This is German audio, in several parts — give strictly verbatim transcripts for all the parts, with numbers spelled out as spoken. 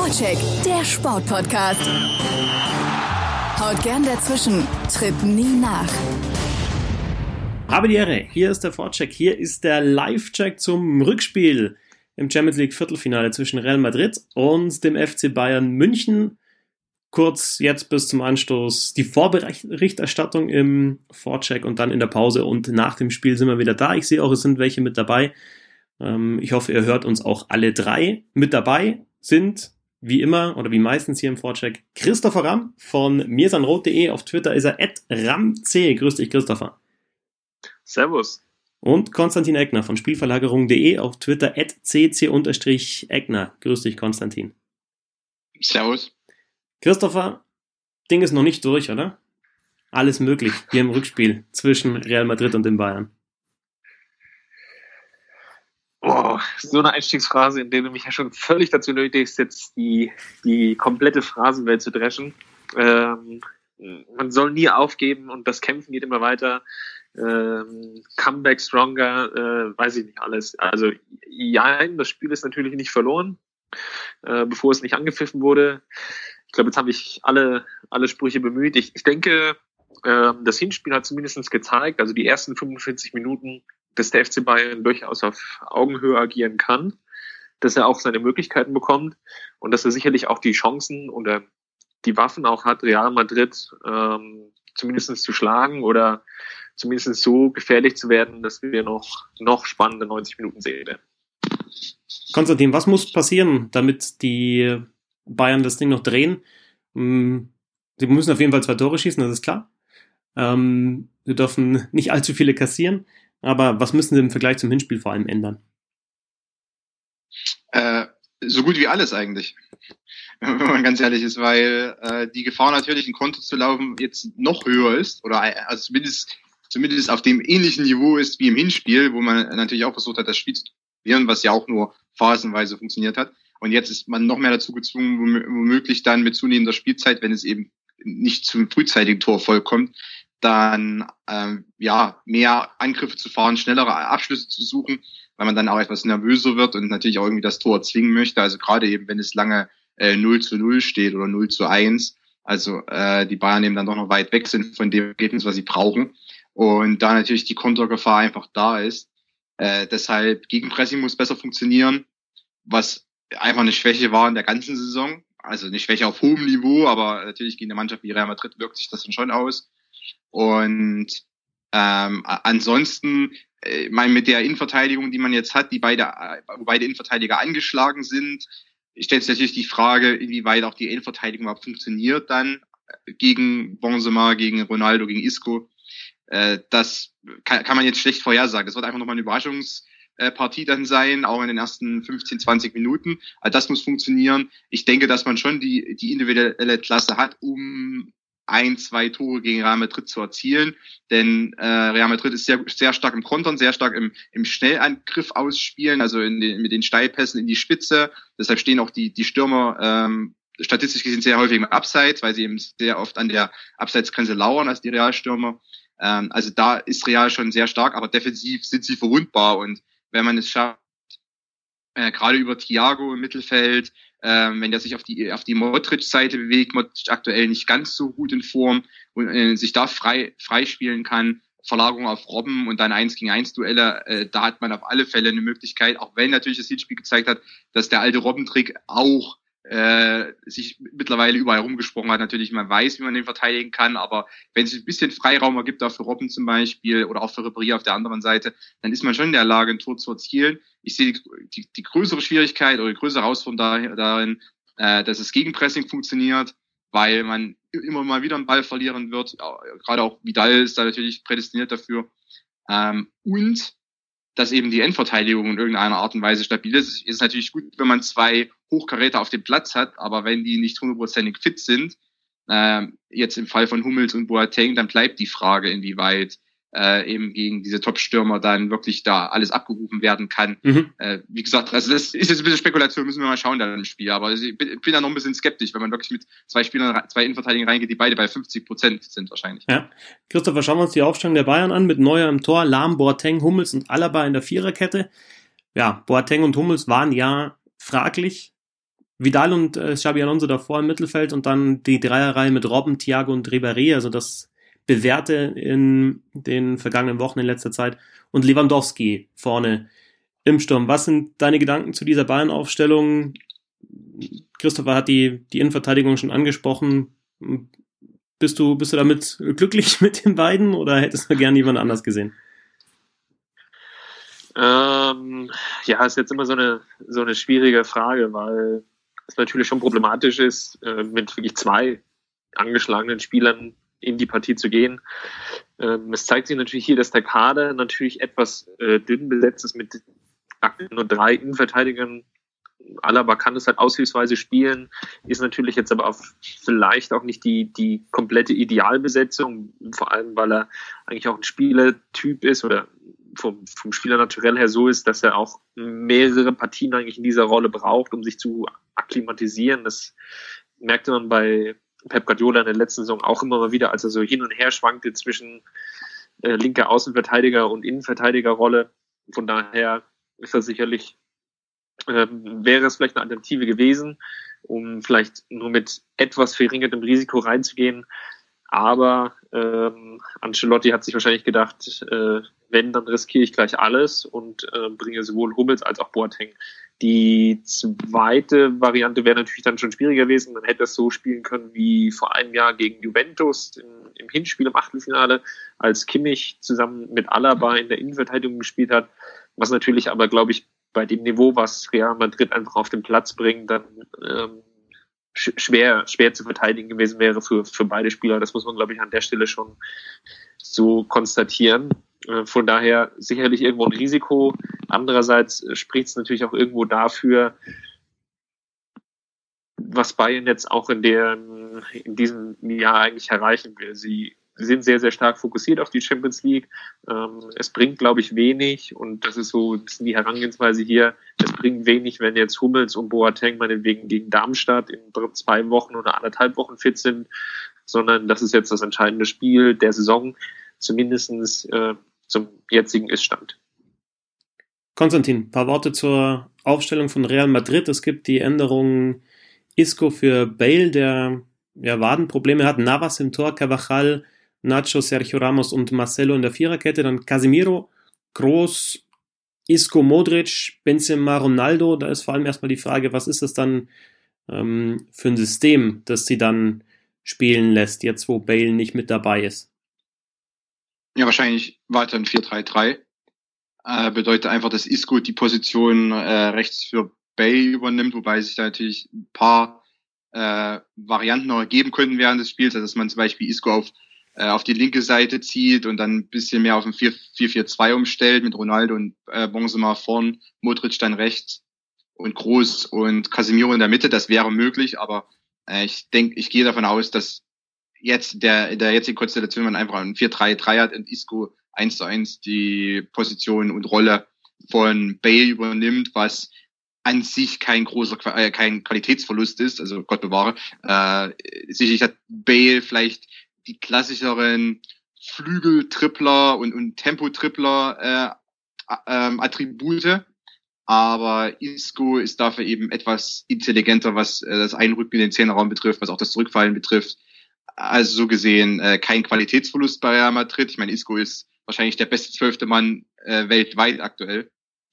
Vorcheck, der Sportpodcast. Haut gern dazwischen, tritt nie nach. Habe die Ehre, hier ist der Vorcheck, hier ist der Live-Check zum Rückspiel im Champions League Viertelfinale zwischen Real Madrid und dem F C Bayern München. Kurz jetzt bis zum Anstoß die Vorberichterstattung im Vorcheck und dann in der Pause und nach dem Spiel sind wir wieder da. Ich sehe auch, es sind welche mit dabei. Ich hoffe, ihr hört uns auch alle drei. Mit dabei sind, wie immer oder wie meistens hier im Vorcheck, Christopher Ramm von mirsanrot punkt de. Auf Twitter ist er at ramc. Grüß dich, Christopher. Servus. Und Konstantin Eckner von spielverlagerung punkt de. Auf Twitter at cc-eckner. Grüß dich, Konstantin. Servus. Christopher, Ding ist noch nicht durch, oder? Alles möglich hier im Rückspiel zwischen Real Madrid und den Bayern. Oh, so eine Einstiegsphrase, in der du mich ja schon völlig dazu nötigst, jetzt die, die komplette Phrasenwelt zu dreschen. Ähm, man soll nie aufgeben und das Kämpfen geht immer weiter. Ähm, Comeback stronger, äh, weiß ich nicht alles. Also ja, das Spiel ist natürlich nicht verloren, äh, bevor es nicht angepfiffen wurde. Ich glaube, jetzt habe ich alle alle Sprüche bemüht. Ich, ich denke, äh, das Hinspiel hat zumindest gezeigt, also die ersten fünfundvierzig Minuten, dass der F C Bayern durchaus auf Augenhöhe agieren kann, dass er auch seine Möglichkeiten bekommt und dass er sicherlich auch die Chancen oder die Waffen auch hat, Real Madrid ähm, zumindest zu schlagen oder zumindest so gefährlich zu werden, dass wir noch noch spannende neunzig Minuten sehen werden. Konstantin, was muss passieren, damit die Bayern das Ding noch drehen? Sie müssen auf jeden Fall zwei Tore schießen, das ist klar. Ähm, sie dürfen nicht allzu viele kassieren. Aber was müssen sie im Vergleich zum Hinspiel vor allem ändern? Äh, so gut wie alles eigentlich, wenn man ganz ehrlich ist, weil äh, die Gefahr natürlich, ein Konter zu laufen, jetzt noch höher ist oder also zumindest zumindest auf dem ähnlichen Niveau ist wie im Hinspiel, wo man natürlich auch versucht hat, das Spiel zu probieren, was ja auch nur phasenweise funktioniert hat. Und jetzt ist man noch mehr dazu gezwungen, womöglich dann mit zunehmender Spielzeit, wenn es eben nicht zum frühzeitigen Torerfolg kommt, dann ähm, ja mehr Angriffe zu fahren, schnellere Abschlüsse zu suchen, weil man dann auch etwas nervöser wird und natürlich auch irgendwie das Tor erzwingen möchte. Also gerade eben, wenn es lange äh, null zu null steht oder null zu eins, also äh, die Bayern eben dann doch noch weit weg sind von dem Ergebnis, was sie brauchen. Und da natürlich die Kontergefahr einfach da ist. Äh, deshalb Gegenpressing muss besser funktionieren, was einfach eine Schwäche war in der ganzen Saison. Also eine Schwäche auf hohem Niveau, aber natürlich gegen eine Mannschaft wie Real Madrid wirkt sich das dann schon aus. Und ähm, ansonsten, ich meine, mit der Innenverteidigung, die man jetzt hat, die beide, wo beide Innenverteidiger angeschlagen sind, stellt sich natürlich die Frage, inwieweit auch die Innenverteidigung überhaupt funktioniert dann gegen Benzema, gegen Ronaldo, gegen Isco. Äh, das kann, kann man jetzt schlecht vorhersagen. Das wird einfach nochmal eine Überraschungspartie dann sein, auch in den ersten fünfzehn, zwanzig Minuten. Also das muss funktionieren. Ich denke, dass man schon die, die individuelle Klasse hat, um ein, zwei Tore gegen Real Madrid zu erzielen, denn äh, Real Madrid ist sehr sehr stark im Kontern, sehr stark im im Schnellangriff ausspielen, also in den, mit den Steilpässen in die Spitze. Deshalb stehen auch die die Stürmer ähm, statistisch gesehen sehr häufig im Abseits, weil sie eben sehr oft an der Abseitsgrenze lauern als die Realstürmer. Ähm, also da ist Real schon sehr stark, aber defensiv sind sie verwundbar und wenn man es schafft, äh, gerade über Thiago im Mittelfeld, Ähm, wenn der sich auf die auf die Modric-Seite bewegt, Modric aktuell nicht ganz so gut in Form und äh, sich da frei freispielen kann, Verlagerung auf Robben und dann eins gegen eins Duelle, äh, da hat man auf alle Fälle eine Möglichkeit, auch wenn natürlich das Hinspiel gezeigt hat, dass der alte Robben-Trick auch äh, sich mittlerweile überall rumgesprochen hat. Natürlich, man weiß, wie man den verteidigen kann, aber wenn es ein bisschen Freiraum ergibt, auch für Robben zum Beispiel oder auch für Ribéry auf der anderen Seite, dann ist man schon in der Lage, ein Tor zu erzielen. Ich sehe die, die, die größere Schwierigkeit oder die größere Herausforderung darin, äh, dass das Gegenpressing funktioniert, weil man immer mal wieder einen Ball verlieren wird. Gerade auch Vidal ist da natürlich prädestiniert dafür. Ähm, und dass eben die Endverteidigung in irgendeiner Art und Weise stabil ist. Ist natürlich gut, wenn man zwei Hochkaräter auf dem Platz hat, aber wenn die nicht hundertprozentig fit sind, äh, jetzt im Fall von Hummels und Boateng, dann bleibt die Frage, inwieweit äh, eben gegen diese Top-Stürmer dann wirklich da alles abgerufen werden kann. Mhm. Äh, wie gesagt, also das ist jetzt ein bisschen Spekulation, müssen wir mal schauen dann im Spiel, aber ich bin, bin da noch ein bisschen skeptisch, wenn man wirklich mit zwei Spielern, zwei Innenverteidigern reingeht, die beide bei fünfzig Prozent sind wahrscheinlich. Ja. Christopher, schauen wir uns die Aufstellung der Bayern an, mit Neuer im Tor, Lahm, Boateng, Hummels und Alaba in der Viererkette. Ja, Boateng und Hummels waren ja fraglich Vidal und äh, Xabi Alonso davor im Mittelfeld und dann die Dreierreihe mit Robben, Thiago und Ribéry, also das Bewährte in den vergangenen Wochen in letzter Zeit, und Lewandowski vorne im Sturm. Was sind deine Gedanken zu dieser Bayern-Aufstellung? Christopher hat die, die Innenverteidigung schon angesprochen. Bist du, bist du damit glücklich mit den beiden oder hättest du gern jemand anders gesehen? Ähm, ja, ist jetzt immer so eine, so eine schwierige Frage, weil es natürlich schon problematisch ist, äh, mit wirklich zwei angeschlagenen Spielern in die Partie zu gehen. Ähm, es zeigt sich natürlich hier, dass der Kader natürlich etwas äh, dünn besetzt ist mit nur drei Innenverteidigern. Alaba kann es halt aushilfsweise spielen, ist natürlich jetzt aber auch vielleicht auch nicht die, die komplette Idealbesetzung, vor allem weil er eigentlich auch ein Spielertyp ist oder vom, vom Spieler naturell her so ist, dass er auch mehrere Partien eigentlich in dieser Rolle braucht, um sich zu akklimatisieren. Das merkte man bei Pep Guardiola in der letzten Saison auch immer mal wieder, als er so hin und her schwankte zwischen äh, linker Außenverteidiger und Innenverteidigerrolle. Von daher ist das sicherlich, ähm, wäre es vielleicht eine Alternative gewesen, um vielleicht nur mit etwas verringertem Risiko reinzugehen. Aber ähm, Ancelotti hat sich wahrscheinlich gedacht, äh, wenn, dann riskiere ich gleich alles und äh, bringe sowohl Hummels als auch Boateng. Die zweite Variante wäre natürlich dann schon schwieriger gewesen. Man hätte es so spielen können wie vor einem Jahr gegen Juventus im, im Hinspiel im Achtelfinale, als Kimmich zusammen mit Alaba in der Innenverteidigung gespielt hat. Was natürlich aber, glaube ich, bei dem Niveau, was Real Madrid einfach auf den Platz bringt, dann ähm, schwer, schwer zu verteidigen gewesen wäre für, für beide Spieler. Das muss man, glaube ich, an der Stelle schon so konstatieren. Von daher sicherlich irgendwo ein Risiko. Andererseits spricht es natürlich auch irgendwo dafür, was Bayern jetzt auch in, der, in diesem Jahr eigentlich erreichen will. Sie sind sehr, sehr stark fokussiert auf die Champions League. Es bringt, glaube ich, wenig, und das ist so ein bisschen die Herangehensweise hier, es bringt wenig, wenn jetzt Hummels und Boateng meinetwegen gegen Darmstadt in zwei Wochen oder anderthalb Wochen fit sind, sondern das ist jetzt das entscheidende Spiel der Saison, zumindestens äh, zum jetzigen Iststand. Konstantin, ein paar Worte zur Aufstellung von Real Madrid. Es gibt die Änderung Isco für Bale, der ja, Wadenprobleme hat, Navas im Tor, Carvajal, Nacho, Sergio Ramos und Marcelo in der Viererkette, dann Casemiro, Kroos, Isco, Modric, Benzema, Ronaldo. Da ist vor allem erstmal die Frage, was ist das dann ähm, für ein System, das sie dann spielen lässt, jetzt wo Bale nicht mit dabei ist? Ja, wahrscheinlich weiter ein vier drei drei. Äh, bedeutet einfach, dass Isco die Position äh, rechts für Bale übernimmt, wobei sich da natürlich ein paar äh, Varianten noch ergeben könnten während des Spiels, also dass man zum Beispiel Isco auf äh, auf die linke Seite zieht und dann ein bisschen mehr auf ein vier vier zwei umstellt mit Ronaldo und äh, Benzema vorn, Modric dann rechts und Kroos und Casemiro in der Mitte. Das wäre möglich, aber äh, ich denke, ich gehe davon aus, dass jetzt der in der jetzigen Konstellation man einfach ein vier drei drei hat und Isco eins zu eins die Position und Rolle von Bale übernimmt, was an sich kein großer, äh, kein Qualitätsverlust ist, also Gott bewahre. Äh, sicherlich hat Bale vielleicht die klassischeren Flügeltrippler und, und Tempotrippler äh, äh, Attribute, aber Isco ist dafür eben etwas intelligenter, was äh, das Einrücken in den Zehnerraum betrifft, was auch das Zurückfallen betrifft. Also so gesehen äh, kein Qualitätsverlust bei Real Madrid. Ich meine, Isco ist wahrscheinlich der beste zwölfte Mann äh, weltweit aktuell,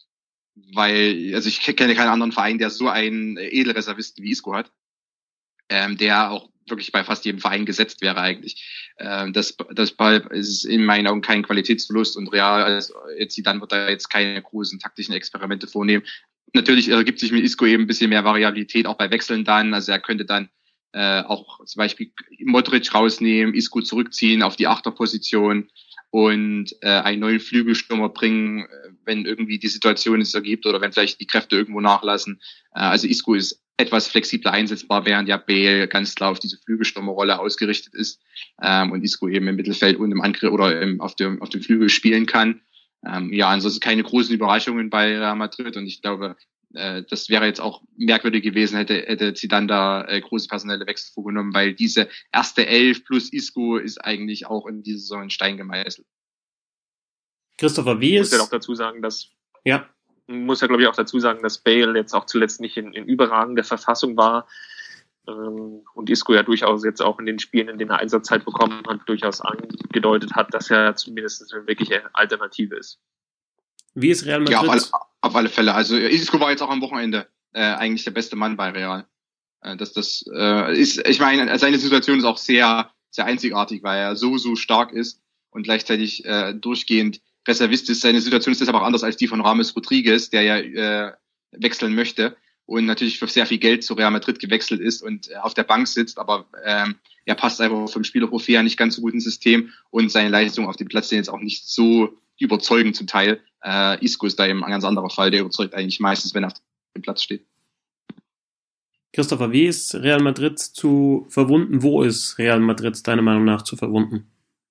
weil, also ich kenne keinen anderen Verein, der so einen äh, Edelreservisten wie Isco hat, ähm, der auch wirklich bei fast jedem Verein gesetzt wäre eigentlich. Ähm, das, deshalb ist es in meinen Augen kein Qualitätsverlust und Real, also jetzt dann wird er jetzt keine großen taktischen Experimente vornehmen. Natürlich ergibt sich mit Isco eben ein bisschen mehr Variabilität auch bei Wechseln dann, also er könnte dann äh, auch zum Beispiel Modric rausnehmen, Isco zurückziehen auf die Achterposition und äh, einen neuen Flügelstürmer bringen, wenn irgendwie die Situation es ergibt oder wenn vielleicht die Kräfte irgendwo nachlassen. Äh, also Isco ist etwas flexibler einsetzbar, während ja Bale ganz klar auf diese Flügelstürmerrolle ausgerichtet ist ähm, und Isco eben im Mittelfeld und im Angriff oder im, auf dem auf dem Flügel spielen kann. Ähm, ja, ansonsten keine großen Überraschungen bei Real Madrid und ich glaube, äh, das wäre jetzt auch merkwürdig gewesen, hätte hätte Zidane da äh, große personelle Wechsel vorgenommen, weil diese erste Elf plus Isco ist eigentlich auch in dieser Saison ein Stein gemeißelt. Christopher, wie ist... Ich muss ja auch dazu sagen, dass... Ja. Man muss ja, glaube ich, auch dazu sagen, dass Bale jetzt auch zuletzt nicht in, in überragender Verfassung war ähm, und Isco ja durchaus jetzt auch in den Spielen, in denen er Einsatzzeit bekommen hat, durchaus angedeutet hat, dass er zumindest eine wirkliche Alternative ist. Wie ist Real Madrid? Ja, auf alle, auf alle Fälle. Also Isco war jetzt auch am Wochenende äh, eigentlich der beste Mann bei Real. Äh, das, das äh, ist, ich meine, seine Situation ist auch sehr, sehr einzigartig, weil er so, so stark ist und gleichzeitig äh, durchgehend Reservist ist. Seine Situation ist deshalb auch anders als die von Rames Rodriguez, der ja äh, wechseln möchte und natürlich für sehr viel Geld zu Real Madrid gewechselt ist und äh, auf der Bank sitzt, aber ähm, er passt einfach vom Spielerprofil her nicht ganz so gut ins System und seine Leistung auf dem Platz sind jetzt auch nicht so überzeugend zum Teil. Äh, Isco ist da eben ein ganz anderer Fall, der überzeugt eigentlich meistens, wenn er auf dem Platz steht. Christopher, wie ist Real Madrid zu verwunden? Wo ist Real Madrid deiner Meinung nach zu verwunden?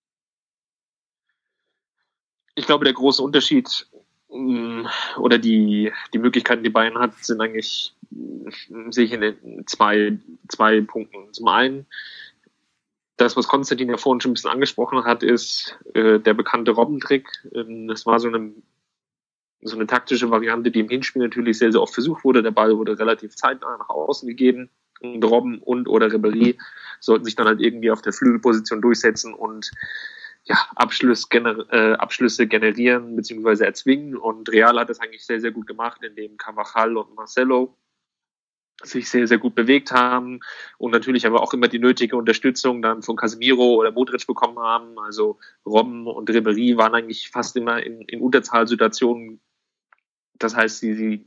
Ich glaube, der große Unterschied mh, oder die, die Möglichkeiten, die Bayern hat, sind eigentlich, mh, sehe ich in den zwei, zwei Punkten. Zum einen, das, was Konstantin ja vorhin schon ein bisschen angesprochen hat, ist äh, der bekannte Robbentrick. Ähm, das war so eine, so eine taktische Variante, die im Hinspiel natürlich sehr, sehr oft versucht wurde. Der Ball wurde relativ zeitnah nach außen gegeben. Und Robben und oder Ribéry sollten sich dann halt irgendwie auf der Flügelposition durchsetzen und ja, Abschluss gener- äh, Abschlüsse generieren bzw. erzwingen. Und Real hat das eigentlich sehr, sehr gut gemacht, indem Carvajal und Marcelo sich sehr, sehr gut bewegt haben und natürlich aber auch immer die nötige Unterstützung dann von Casemiro oder Modric bekommen haben. Also Robben und Ribéry waren eigentlich fast immer in, in Unterzahlsituationen. Das heißt, sie, sie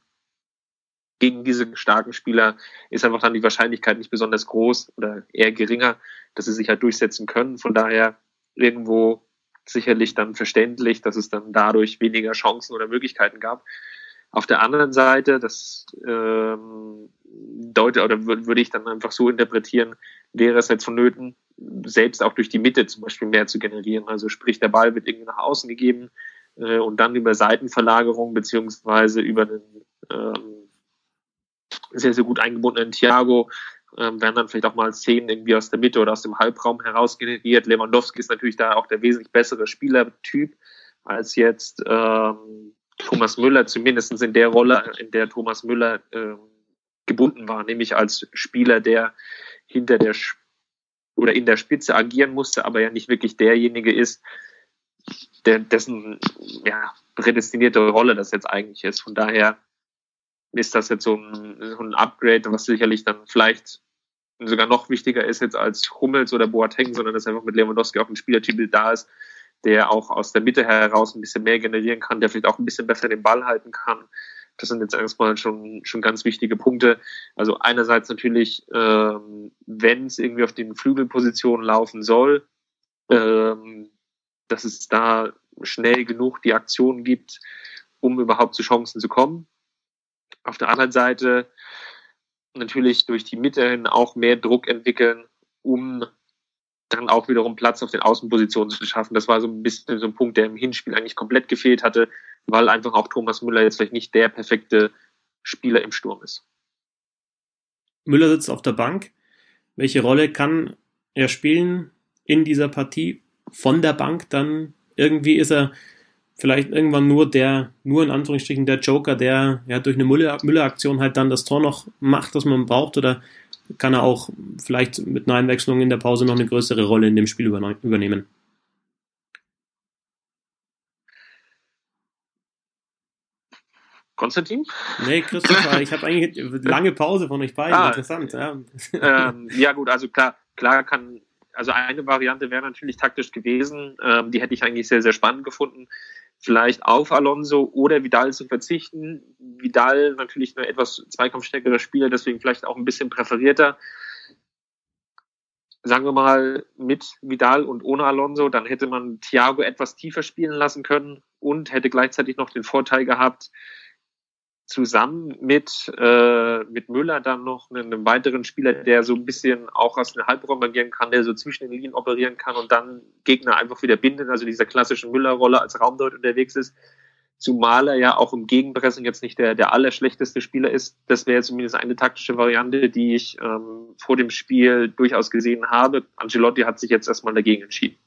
gegen diese starken Spieler ist einfach dann die Wahrscheinlichkeit nicht besonders groß oder eher geringer, dass sie sich halt durchsetzen können. Von daher irgendwo sicherlich dann verständlich, dass es dann dadurch weniger Chancen oder Möglichkeiten gab. Auf der anderen Seite, das ähm, deute oder w- würde ich dann einfach so interpretieren, wäre es jetzt vonnöten, selbst auch durch die Mitte zum Beispiel mehr zu generieren. Also sprich, der Ball wird irgendwie nach außen gegeben äh, und dann über Seitenverlagerung beziehungsweise über einen ähm, sehr, sehr gut eingebundenen Thiago ähm, werden dann vielleicht auch mal Szenen irgendwie aus der Mitte oder aus dem Halbraum heraus generiert. Lewandowski ist natürlich da auch der wesentlich bessere Spielertyp als jetzt ähm, Thomas Müller, zumindest in der Rolle, in der Thomas Müller ähm, gebunden war, nämlich als Spieler, der hinter der Sp- oder in der Spitze agieren musste, aber ja nicht wirklich derjenige ist, der, dessen ja, prädestinierte Rolle das jetzt eigentlich ist. Von daher ist das jetzt so ein, so ein Upgrade, was sicherlich dann vielleicht sogar noch wichtiger ist jetzt als Hummels oder Boateng, sondern dass einfach mit Lewandowski auch ein Spielertyp da ist, der auch aus der Mitte heraus ein bisschen mehr generieren kann, der vielleicht auch ein bisschen besser den Ball halten kann. Das sind jetzt erstmal schon schon ganz wichtige Punkte. Also einerseits natürlich, ähm, wenn es irgendwie auf den Flügelpositionen laufen soll, ähm, dass es da schnell genug die Aktionen gibt, um überhaupt zu Chancen zu kommen. Auf der anderen Seite natürlich durch die Mitte hin auch mehr Druck entwickeln, um dann auch wiederum Platz auf den Außenpositionen zu schaffen. Das war so ein bisschen so ein Punkt, der im Hinspiel eigentlich komplett gefehlt hatte, weil einfach auch Thomas Müller jetzt vielleicht nicht der perfekte Spieler im Sturm ist. Müller sitzt auf der Bank. Welche Rolle kann er spielen in dieser Partie von der Bank? Dann irgendwie ist er vielleicht irgendwann nur der, nur in Anführungsstrichen der Joker, der ja durch eine Müller-Aktion halt dann das Tor noch macht, das man braucht, oder kann er auch vielleicht mit einer Einwechslung in der Pause noch eine größere Rolle in dem Spiel übernehmen? Konstantin? Nee, Christopher, ich habe eigentlich eine lange Pause von euch beiden. Ah, interessant. Ja. Ähm, ja gut, also klar, klar kann, also eine Variante wäre natürlich taktisch gewesen, ähm, die hätte ich eigentlich sehr, sehr spannend gefunden, vielleicht auf Alonso oder Vidal zu verzichten. Vidal natürlich ein etwas zweikampfstärkerer Spieler, deswegen vielleicht auch ein bisschen präferierter. Sagen wir mal mit Vidal und ohne Alonso, dann hätte man Thiago etwas tiefer spielen lassen können und hätte gleichzeitig noch den Vorteil gehabt, zusammen mit äh, mit Müller dann noch einen, einen weiteren Spieler, der so ein bisschen auch aus dem Halbraum agieren kann, der so zwischen den Linien operieren kann und dann Gegner einfach wieder bindet, also dieser klassischen Müller-Rolle als Raumdeut unterwegs ist, zumal er ja auch im Gegenpressing jetzt nicht der der allerschlechteste Spieler ist. Das wäre zumindest eine taktische Variante, die ich ähm, vor dem Spiel durchaus gesehen habe. Ancelotti hat sich jetzt erstmal dagegen entschieden.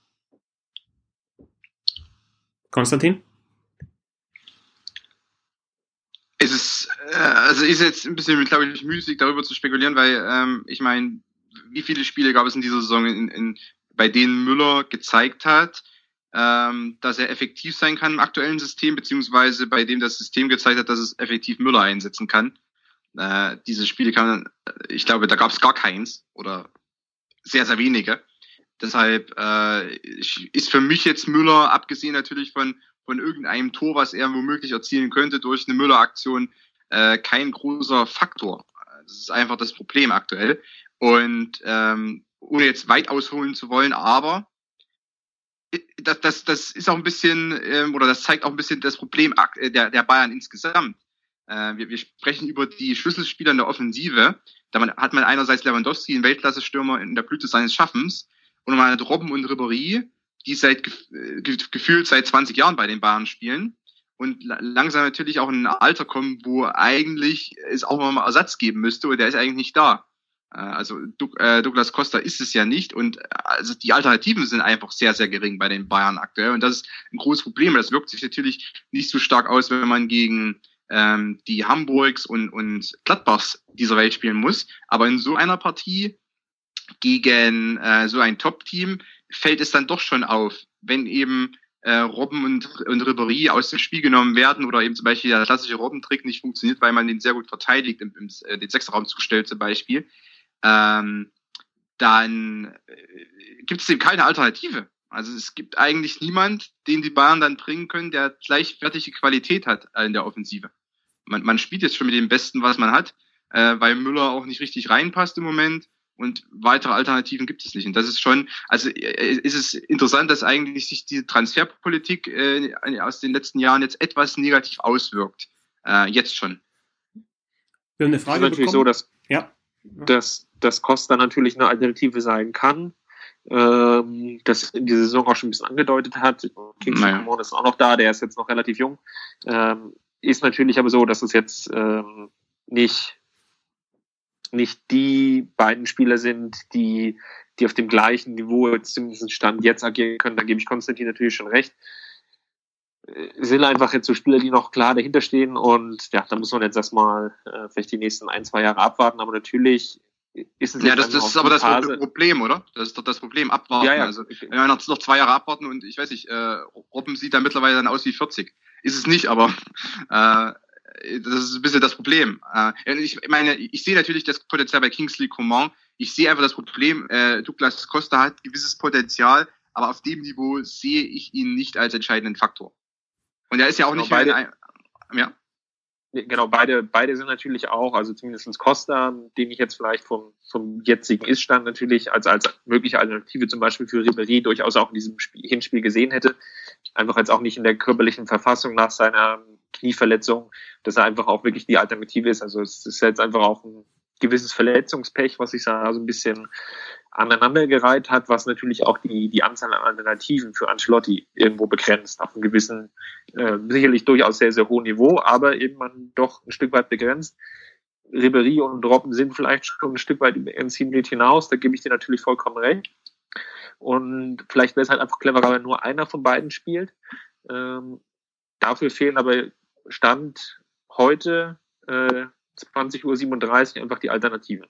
Konstantin? Es ist, äh, also ist jetzt ein bisschen, glaube ich, müßig darüber zu spekulieren, weil ähm, ich meine, wie viele Spiele gab es in dieser Saison, in, in, bei denen Müller gezeigt hat, ähm, dass er effektiv sein kann im aktuellen System, beziehungsweise bei dem das System gezeigt hat, dass es effektiv Müller einsetzen kann. Äh, diese Spiele kann man, ich glaube, da gab es gar keins oder sehr, sehr wenige. Deshalb äh, ist für mich jetzt Müller, abgesehen natürlich von von irgendeinem Tor, was er womöglich erzielen könnte durch eine Müller-Aktion, äh, kein großer Faktor. Das ist einfach das Problem aktuell. Und ähm, ohne jetzt weit ausholen zu wollen, aber das, das, das ist auch ein bisschen, ähm, oder das zeigt auch ein bisschen das Problem der, der Bayern insgesamt. Äh, wir, wir sprechen über die Schlüsselspieler in der Offensive. Da man, hat man einerseits Lewandowski, einen Weltklasse-Stürmer in der Blüte seines Schaffens, und man hat Robben und Ribéry, die seit gefühlt seit zwanzig Jahren bei den Bayern spielen und langsam natürlich auch in ein Alter kommen, wo eigentlich es auch mal Ersatz geben müsste, und der ist eigentlich nicht da. Also Douglas Costa ist es ja nicht, und also die Alternativen sind einfach sehr, sehr gering bei den Bayern aktuell, und das ist ein großes Problem. Das wirkt sich natürlich nicht so stark aus, wenn man gegen ähm, die Hamburgs und, und Gladbachs dieser Welt spielen muss, aber in so einer Partie gegen äh, so ein Top-Team fällt es dann doch schon auf, wenn eben äh, Robben und, und Ribéry aus dem Spiel genommen werden oder eben zum Beispiel der klassische Robben-Trick nicht funktioniert, weil man den sehr gut verteidigt, im, im, äh, den Sechserraum zustellt zum Beispiel, ähm, dann äh, gibt es eben keine Alternative. Also es gibt eigentlich niemand, den die Bayern dann bringen können, der gleichwertige Qualität hat in der Offensive. Man, man spielt jetzt schon mit dem Besten, was man hat, äh, weil Müller auch nicht richtig reinpasst im Moment. Und weitere Alternativen gibt es nicht. Und das ist schon, also ist es interessant, dass eigentlich sich die Transferpolitik äh, aus den letzten Jahren jetzt etwas negativ auswirkt. Äh, jetzt schon. Wir haben eine Frage es ist natürlich bekommen. so, dass, ja. dass, dass Costa natürlich eine Alternative sein kann. Ähm, das in dieser Saison auch schon ein bisschen angedeutet hat. Kingsley Naja. Coman ist auch noch da, der ist jetzt noch relativ jung. Ähm, ist natürlich aber so, dass es jetzt ähm, nicht nicht die beiden Spieler sind, die, die auf dem gleichen Niveau jetzt zumindest Stand jetzt agieren können. Da gebe ich Konstantin natürlich schon recht. Es sind einfach jetzt so Spieler, die noch klar dahinter stehen, und ja, da muss man jetzt erstmal äh, vielleicht die nächsten ein, zwei Jahre abwarten, aber natürlich ist es ja, jetzt das, das ist aber das Phase. Problem, oder? Das ist doch das Problem, abwarten. Ja, ja. Also, wenn wir noch, noch zwei Jahre abwarten, und ich weiß nicht, äh, Robben sieht dann mittlerweile dann aus wie vierzig. Ist es nicht, aber äh, das ist ein bisschen das Problem. Ich meine, ich sehe natürlich das Potenzial bei Kingsley Coman. Ich sehe einfach das Problem, äh, Douglas Costa hat gewisses Potenzial, aber auf dem Niveau sehe ich ihn nicht als entscheidenden Faktor. Und er ist ja auch genau, nicht mehr beide, ein, ja. Genau, beide, beide sind natürlich auch, also zumindest Costa, den ich jetzt vielleicht vom, vom jetzigen Ist-Stand natürlich als, als mögliche Alternative zum Beispiel für Ribéry durchaus auch in diesem Spiel, Hinspiel gesehen hätte. Einfach jetzt auch nicht in der körperlichen Verfassung nach seiner Knieverletzung, dass er einfach auch wirklich die Alternative ist. Also es ist jetzt einfach auch ein gewisses Verletzungspech, was sich da so ein bisschen aneinandergereiht hat, was natürlich auch die, die Anzahl an Alternativen für Ancelotti irgendwo begrenzt, auf einem gewissen, äh, sicherlich durchaus sehr, sehr hohen Niveau, aber eben man doch ein Stück weit begrenzt. Ribéry und Robben sind vielleicht schon ein Stück weit über ihren Ziellimit hinaus, da gebe ich dir natürlich vollkommen recht. Und vielleicht wäre es halt einfach cleverer, wenn nur einer von beiden spielt. Ähm, dafür fehlen aber Stand heute äh, zwanzig Uhr siebenunddreißig einfach die Alternativen.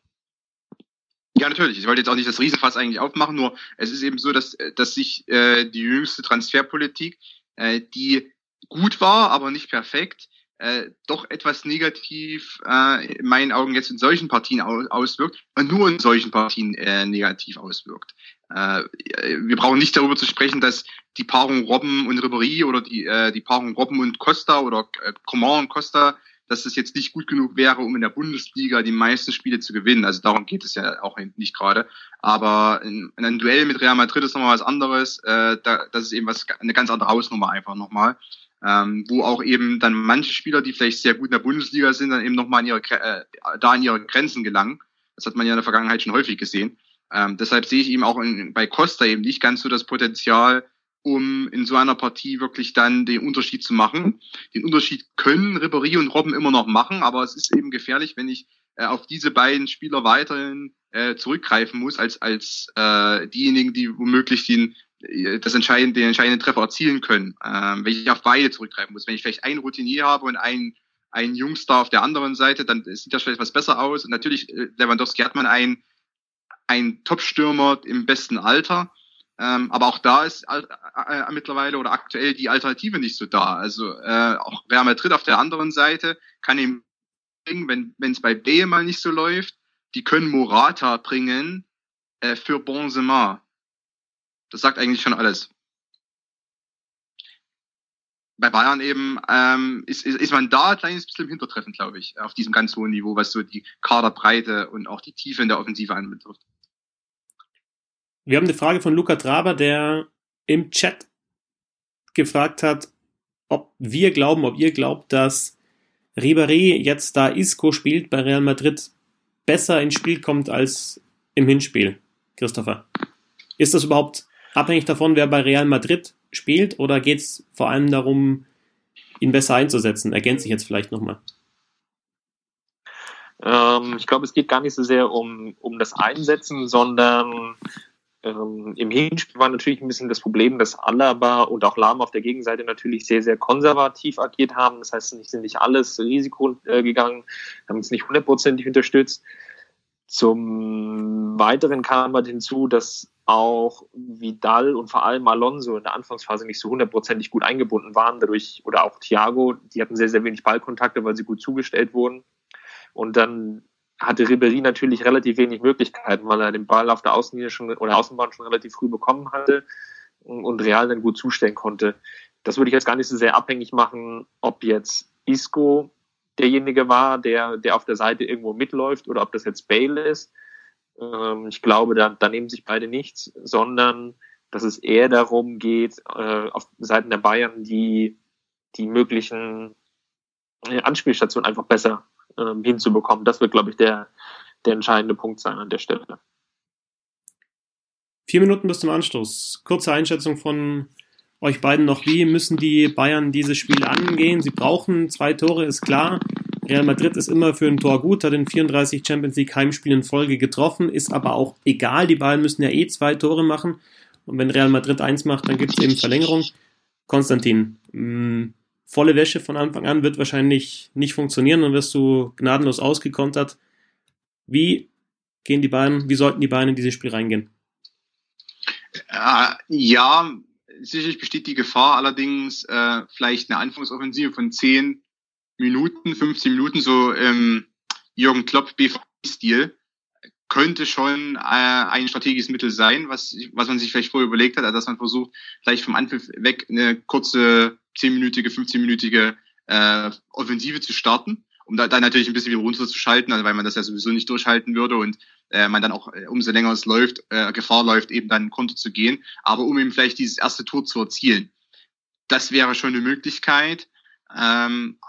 Ja, natürlich. Ich wollte jetzt auch nicht das Riesenfass eigentlich aufmachen, nur es ist eben so, dass, dass sich äh, die jüngste Transferpolitik, äh, die gut war, aber nicht perfekt, äh, doch etwas negativ äh, in meinen Augen jetzt in solchen Partien aus, auswirkt und nur in solchen Partien äh, negativ auswirkt. Äh, wir brauchen nicht darüber zu sprechen, dass die Paarung Robben und Ribéry oder die, äh, die Paarung Robben und Costa oder äh, Coman und Costa, dass das jetzt nicht gut genug wäre, um in der Bundesliga die meisten Spiele zu gewinnen. Also darum geht es ja auch nicht gerade. Aber in, in einem Duell mit Real Madrid ist nochmal was anderes. Äh, da, das ist eben was eine ganz andere Hausnummer einfach nochmal. Ähm, wo auch eben dann manche Spieler, die vielleicht sehr gut in der Bundesliga sind, dann eben nochmal an ihre, äh, da an ihre Grenzen gelangen. Das hat man ja in der Vergangenheit schon häufig gesehen. Ähm, deshalb sehe ich eben auch in, bei Costa eben nicht ganz so das Potenzial, um in so einer Partie wirklich dann den Unterschied zu machen. Den Unterschied können Ribéry und Robben immer noch machen, aber es ist eben gefährlich, wenn ich äh, auf diese beiden Spieler weiterhin äh, zurückgreifen muss, als als äh, diejenigen, die womöglich den das entscheidende, den entscheidenden Treffer erzielen können. Ähm, wenn ich auf beide zurückgreifen muss, wenn ich vielleicht einen Routinier habe und einen einen Jungstar auf der anderen Seite, dann sieht das vielleicht was besser aus. Und natürlich, Lewandowski hat man einen, einen Top-Stürmer im besten Alter. Ähm, aber auch da ist äh, äh, mittlerweile oder aktuell die Alternative nicht so da. Also äh, auch Real Madrid auf der anderen Seite kann ihm bringen, wenn wenn es bei Bale mal nicht so läuft, die können Morata bringen äh, für Benzema. Das sagt eigentlich schon alles. Bei Bayern eben ähm, ist, ist, ist man da ein kleines bisschen im Hintertreffen, glaube ich, auf diesem ganz hohen Niveau, was so die Kaderbreite und auch die Tiefe in der Offensive anbetrifft. Wir haben eine Frage von Luca Traber, der im Chat gefragt hat, ob wir glauben, ob ihr glaubt, dass Ribéry jetzt, da Isco spielt, bei Real Madrid besser ins Spiel kommt als im Hinspiel. Christopher, ist das überhaupt abhängig davon, wer bei Real Madrid spielt, oder geht es vor allem darum, ihn besser einzusetzen? Ergänze ich jetzt vielleicht nochmal. Ähm, ich glaube, es geht gar nicht so sehr um, um das Einsetzen, sondern Ähm, im Hinspiel war natürlich ein bisschen das Problem, dass Alaba und auch Lahm auf der Gegenseite natürlich sehr, sehr konservativ agiert haben. Das heißt, sie sind nicht alles Risiko äh, gegangen, haben es nicht hundertprozentig unterstützt. Zum Weiteren kam halt hinzu, dass auch Vidal und vor allem Alonso in der Anfangsphase nicht so hundertprozentig gut eingebunden waren. Dadurch, oder auch Thiago, die hatten sehr, sehr wenig Ballkontakte, weil sie gut zugestellt wurden. Und dann hatte Ribéry natürlich relativ wenig Möglichkeiten, weil er den Ball auf der Außenlinie schon oder Außenbahn schon relativ früh bekommen hatte und Real dann gut zustellen konnte. Das würde ich jetzt gar nicht so sehr abhängig machen, ob jetzt Isco derjenige war, der der auf der Seite irgendwo mitläuft, oder ob das jetzt Bale ist. Ähm, ich glaube, da, da nehmen sich beide nichts, sondern dass es eher darum geht, äh, auf Seiten der Bayern die die möglichen äh, Anspielstationen einfach besser hinzubekommen. Das wird, glaube ich, der, der entscheidende Punkt sein an der Stelle. Vier Minuten bis zum Anstoß. Kurze Einschätzung von euch beiden noch. Wie müssen die Bayern dieses Spiel angehen? Sie brauchen zwei Tore, ist klar. Real Madrid ist immer für ein Tor gut, hat in vierunddreißig Champions League Heimspielen in Folge getroffen, ist aber auch egal. Die Bayern müssen ja eh zwei Tore machen. Und wenn Real Madrid eins macht, dann gibt es eben Verlängerung. Konstantin, mh, volle Wäsche von Anfang an wird wahrscheinlich nicht funktionieren, dann wirst du gnadenlos ausgekontert. Wie gehen die Bayern, wie sollten die Bayern in dieses Spiel reingehen? Äh, ja, sicherlich besteht die Gefahr, allerdings äh, vielleicht eine Anfangsoffensive von zehn Minuten, fünfzehn Minuten, so im Jürgen Klopp B V-Stil, könnte schon äh, ein strategisches Mittel sein, was was man sich vielleicht vorher überlegt hat, also dass man versucht, vielleicht vom Anpfiff weg eine kurze zehnminütige, fünfzehnminütige äh, Offensive zu starten, um da dann natürlich ein bisschen wieder runterzuschalten, also weil man das ja sowieso nicht durchhalten würde und äh, man dann auch, äh, umso länger es läuft, äh, Gefahr läuft, eben dann Konter zu gehen, aber um eben vielleicht dieses erste Tor zu erzielen. Das wäre schon eine Möglichkeit. Ähm,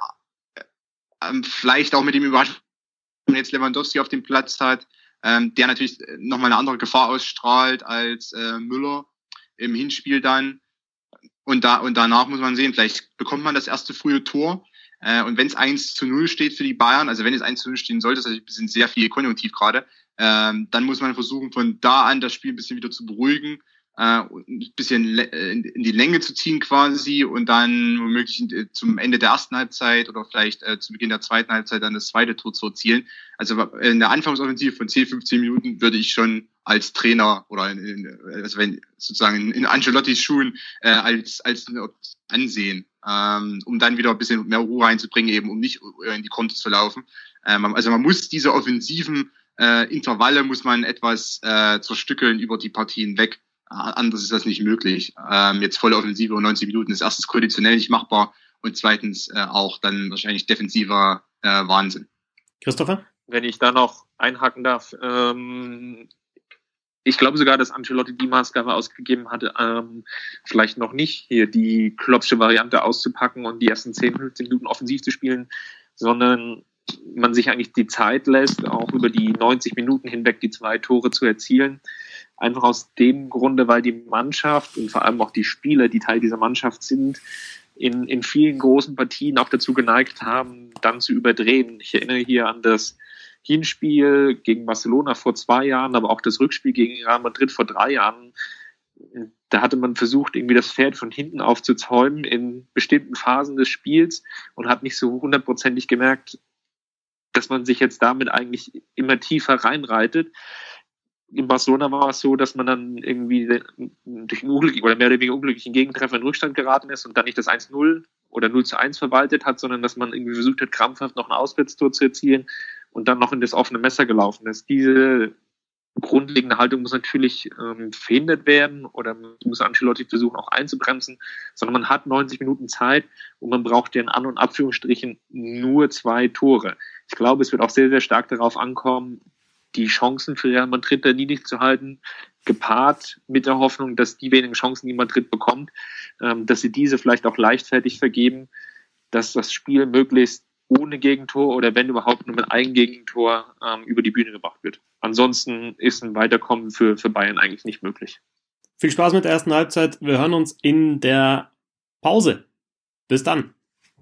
äh, vielleicht auch mit dem Überraschung, wenn jetzt Lewandowski auf dem Platz hat, ähm, der natürlich nochmal eine andere Gefahr ausstrahlt als äh, Müller im Hinspiel dann. Und da und danach muss man sehen, vielleicht bekommt man das erste frühe Tor. Äh, und wenn es eins zu null steht für die Bayern, also wenn es eins zu null stehen sollte, das ist ein bisschen sehr viel Konjunktiv gerade, ähm, dann muss man versuchen, von da an das Spiel ein bisschen wieder zu beruhigen, äh, und ein bisschen in, in die Länge zu ziehen quasi und dann womöglich in, zum Ende der ersten Halbzeit oder vielleicht äh, zu Beginn der zweiten Halbzeit dann das zweite Tor zu erzielen. Also in der Anfangsoffensive von zehn, fünfzehn Minuten würde ich schon als Trainer oder in, in, also wenn sozusagen in, in Ancelottis Schuhen äh, als als ansehen, ähm, um dann wieder ein bisschen mehr Ruhe reinzubringen, eben um nicht in die Konter zu laufen. Ähm, also man muss diese offensiven äh, Intervalle muss man etwas äh, zerstückeln über die Partien weg. Anders ist das nicht möglich. Ähm, jetzt volle Offensive über neunzig Minuten ist erstens konditionell nicht machbar und zweitens äh, auch dann wahrscheinlich defensiver äh, Wahnsinn. Christopher? Wenn ich da noch einhaken darf, ähm, ich glaube sogar, dass Ancelotti die Maßgabe ausgegeben hatte, ähm, vielleicht noch nicht hier die Kloppsche Variante auszupacken und die ersten zehn, fünfzehn Minuten offensiv zu spielen, sondern man sich eigentlich die Zeit lässt, auch über die neunzig Minuten hinweg die zwei Tore zu erzielen. Einfach aus dem Grunde, weil die Mannschaft und vor allem auch die Spieler, die Teil dieser Mannschaft sind, in, in vielen großen Partien auch dazu geneigt haben, dann zu überdrehen. Ich erinnere hier an das Hinspiel gegen Barcelona vor zwei Jahren, aber auch das Rückspiel gegen Real Madrid vor drei Jahren. Da hatte man versucht, irgendwie das Pferd von hinten aufzuzäumen in bestimmten Phasen des Spiels und hat nicht so hundertprozentig gemerkt, dass man sich jetzt damit eigentlich immer tiefer reinreitet. In Barcelona war es so, dass man dann irgendwie durch einen unglücklichen oder mehr oder weniger unglücklichen Gegentreffer in Rückstand geraten ist und dann nicht das eins null oder null zu eins verwaltet hat, sondern dass man irgendwie versucht hat, krampfhaft noch ein Auswärtstor zu erzielen und dann noch in das offene Messer gelaufen ist. Diese grundlegende Haltung muss natürlich ähm, verhindert werden oder muss Ancelotti versuchen auch einzubremsen, sondern man hat neunzig Minuten Zeit und man braucht ja in An- und Abführungsstrichen nur zwei Tore. Ich glaube, es wird auch sehr, sehr stark darauf ankommen, die Chancen für Real Madrid da niedrig zu halten, gepaart mit der Hoffnung, dass die wenigen Chancen, die Madrid bekommt, ähm, dass sie diese vielleicht auch leichtfertig vergeben, dass das Spiel möglichst ohne Gegentor oder wenn überhaupt nur mit einem Gegentor ähm, über die Bühne gebracht wird. Ansonsten ist ein Weiterkommen für, für Bayern eigentlich nicht möglich. Viel Spaß mit der ersten Halbzeit. Wir hören uns in der Pause. Bis dann.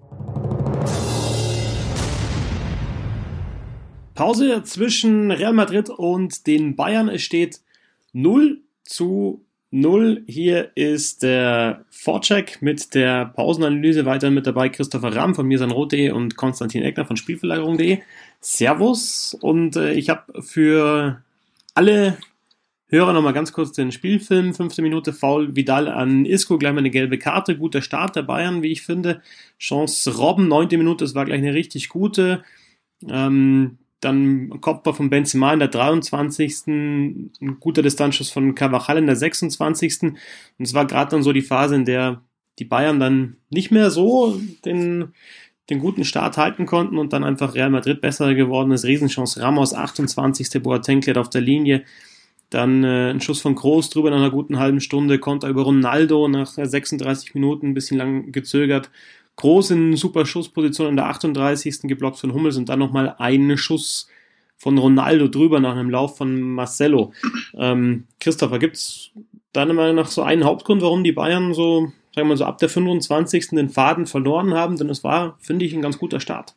Pause zwischen Real Madrid und den Bayern. Es steht null zu null. Hier ist der Vorcheck mit der Pausenanalyse. Weiterhin mit dabei Christopher Ramm von mirsanroth punkt de und Konstantin Eckner von spielverlagerung punkt de. Servus. Und äh, ich habe für alle Hörer nochmal ganz kurz den Spielfilm. Fünfte Minute Foul Vidal an Isco. Gleich mal eine gelbe Karte. Guter Start der Bayern, wie ich finde. Chance Robben. Neunte Minute. Das war gleich eine richtig gute. Ähm, Dann Kopfball von Benzema in der dreiundzwanzigsten Ein guter Distanzschuss von Carvajal in der sechsundzwanzigsten Und es war gerade dann so die Phase, in der die Bayern dann nicht mehr so den, den guten Start halten konnten und dann einfach Real Madrid besser geworden ist. Riesenchance Ramos, achtundzwanzigste Boateng klärt auf der Linie. Dann äh, ein Schuss von Kroos drüber nach einer guten halben Stunde. Konter über Ronaldo nach sechsunddreißig Minuten, ein bisschen lang gezögert. Groß in super Schussposition in der achtunddreißigsten geblockt von Hummels und dann nochmal einen Schuss von Ronaldo drüber nach einem Lauf von Marcelo. Ähm, Christopher, gibt's deiner Meinung nach so einen Hauptgrund, warum die Bayern so, sagen wir mal so ab der fünfundzwanzigsten den Faden verloren haben? Denn es war, finde ich, ein ganz guter Start.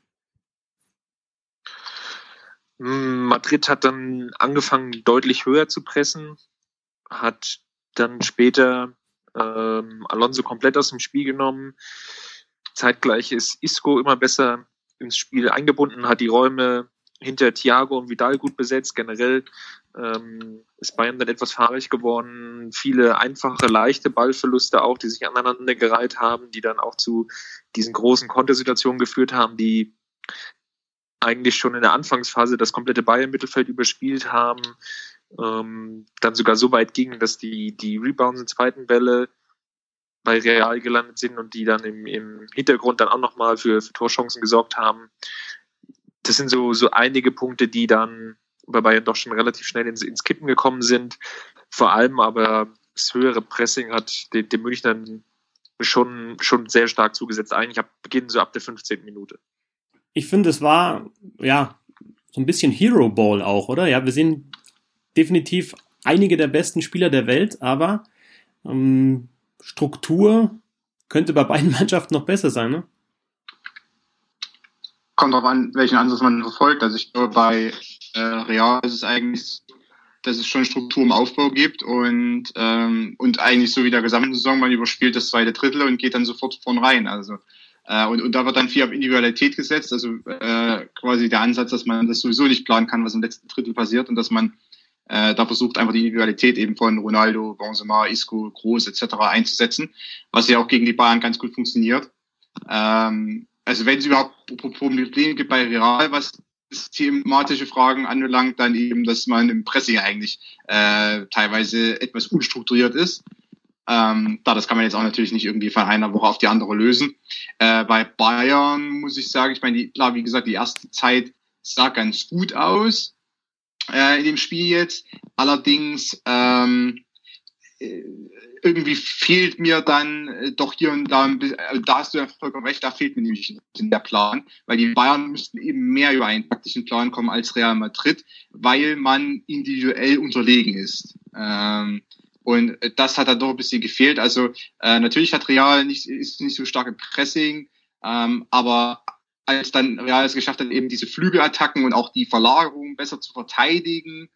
Madrid hat dann angefangen, deutlich höher zu pressen, hat dann später ähm, Alonso komplett aus dem Spiel genommen. Zeitgleich ist Isco immer besser ins Spiel eingebunden, hat die Räume hinter Thiago und Vidal gut besetzt. Generell ähm, ist Bayern dann etwas fahrig geworden. Viele einfache, leichte Ballverluste auch, die sich aneinander gereiht haben, die dann auch zu diesen großen Kontersituationen geführt haben, die eigentlich schon in der Anfangsphase das komplette Bayern-Mittelfeld überspielt haben. Ähm, dann sogar so weit ging, dass die, die Rebounds in zweiten Welle bei Real gelandet sind und die dann im, im Hintergrund dann auch nochmal für, für Torchancen gesorgt haben. Das sind so, so einige Punkte, die dann bei Bayern doch schon relativ schnell ins, ins Kippen gekommen sind. Vor allem aber das höhere Pressing hat den, den Münchnern schon, schon sehr stark zugesetzt. Eigentlich ab Beginn so ab der fünfzehnten Minute. Ich finde, es war, ja, so ein bisschen Hero Ball auch, oder? Ja, wir sehen definitiv einige der besten Spieler der Welt, aber ähm, Struktur könnte bei beiden Mannschaften noch besser sein, ne? Kommt drauf an, welchen Ansatz man verfolgt. Also ich glaube, bei äh, Real ist es eigentlich, dass es schon Struktur im Aufbau gibt und ähm, und eigentlich so wie der gesamten Saison, man überspielt das zweite Drittel und geht dann sofort vorn rein. Also äh, und, und da wird dann viel auf Individualität gesetzt. Also äh, quasi der Ansatz, dass man das sowieso nicht planen kann, was im letzten Drittel passiert und dass man Äh, da versucht einfach die Individualität eben von Ronaldo, Benzema, Isco, Kroos et cetera einzusetzen, was ja auch gegen die Bayern ganz gut funktioniert. Ähm, also wenn es überhaupt Probleme gibt bei Real, was thematische Fragen anbelangt, dann eben, dass man im Pressing eigentlich äh, teilweise etwas unstrukturiert ist. Ähm, da das kann man jetzt auch natürlich nicht irgendwie von einer Woche auf die andere lösen. Äh, bei Bayern muss ich sagen, ich meine, die, klar, wie gesagt, die erste Zeit sah ganz gut aus in dem Spiel jetzt. Allerdings ähm, irgendwie fehlt mir dann äh, doch hier und da, äh, da hast du ja vollkommen recht, da fehlt mir nämlich der Plan, weil die Bayern müssten eben mehr über einen taktischen Plan kommen als Real Madrid, weil man individuell unterlegen ist. Ähm, und das hat dann doch ein bisschen gefehlt. Also äh, natürlich hat Real nicht, ist nicht so stark im Pressing, ähm, aber als dann Real es geschafft hat, eben diese Flügelattacken und auch die Verlagerung besser zu verteidigen,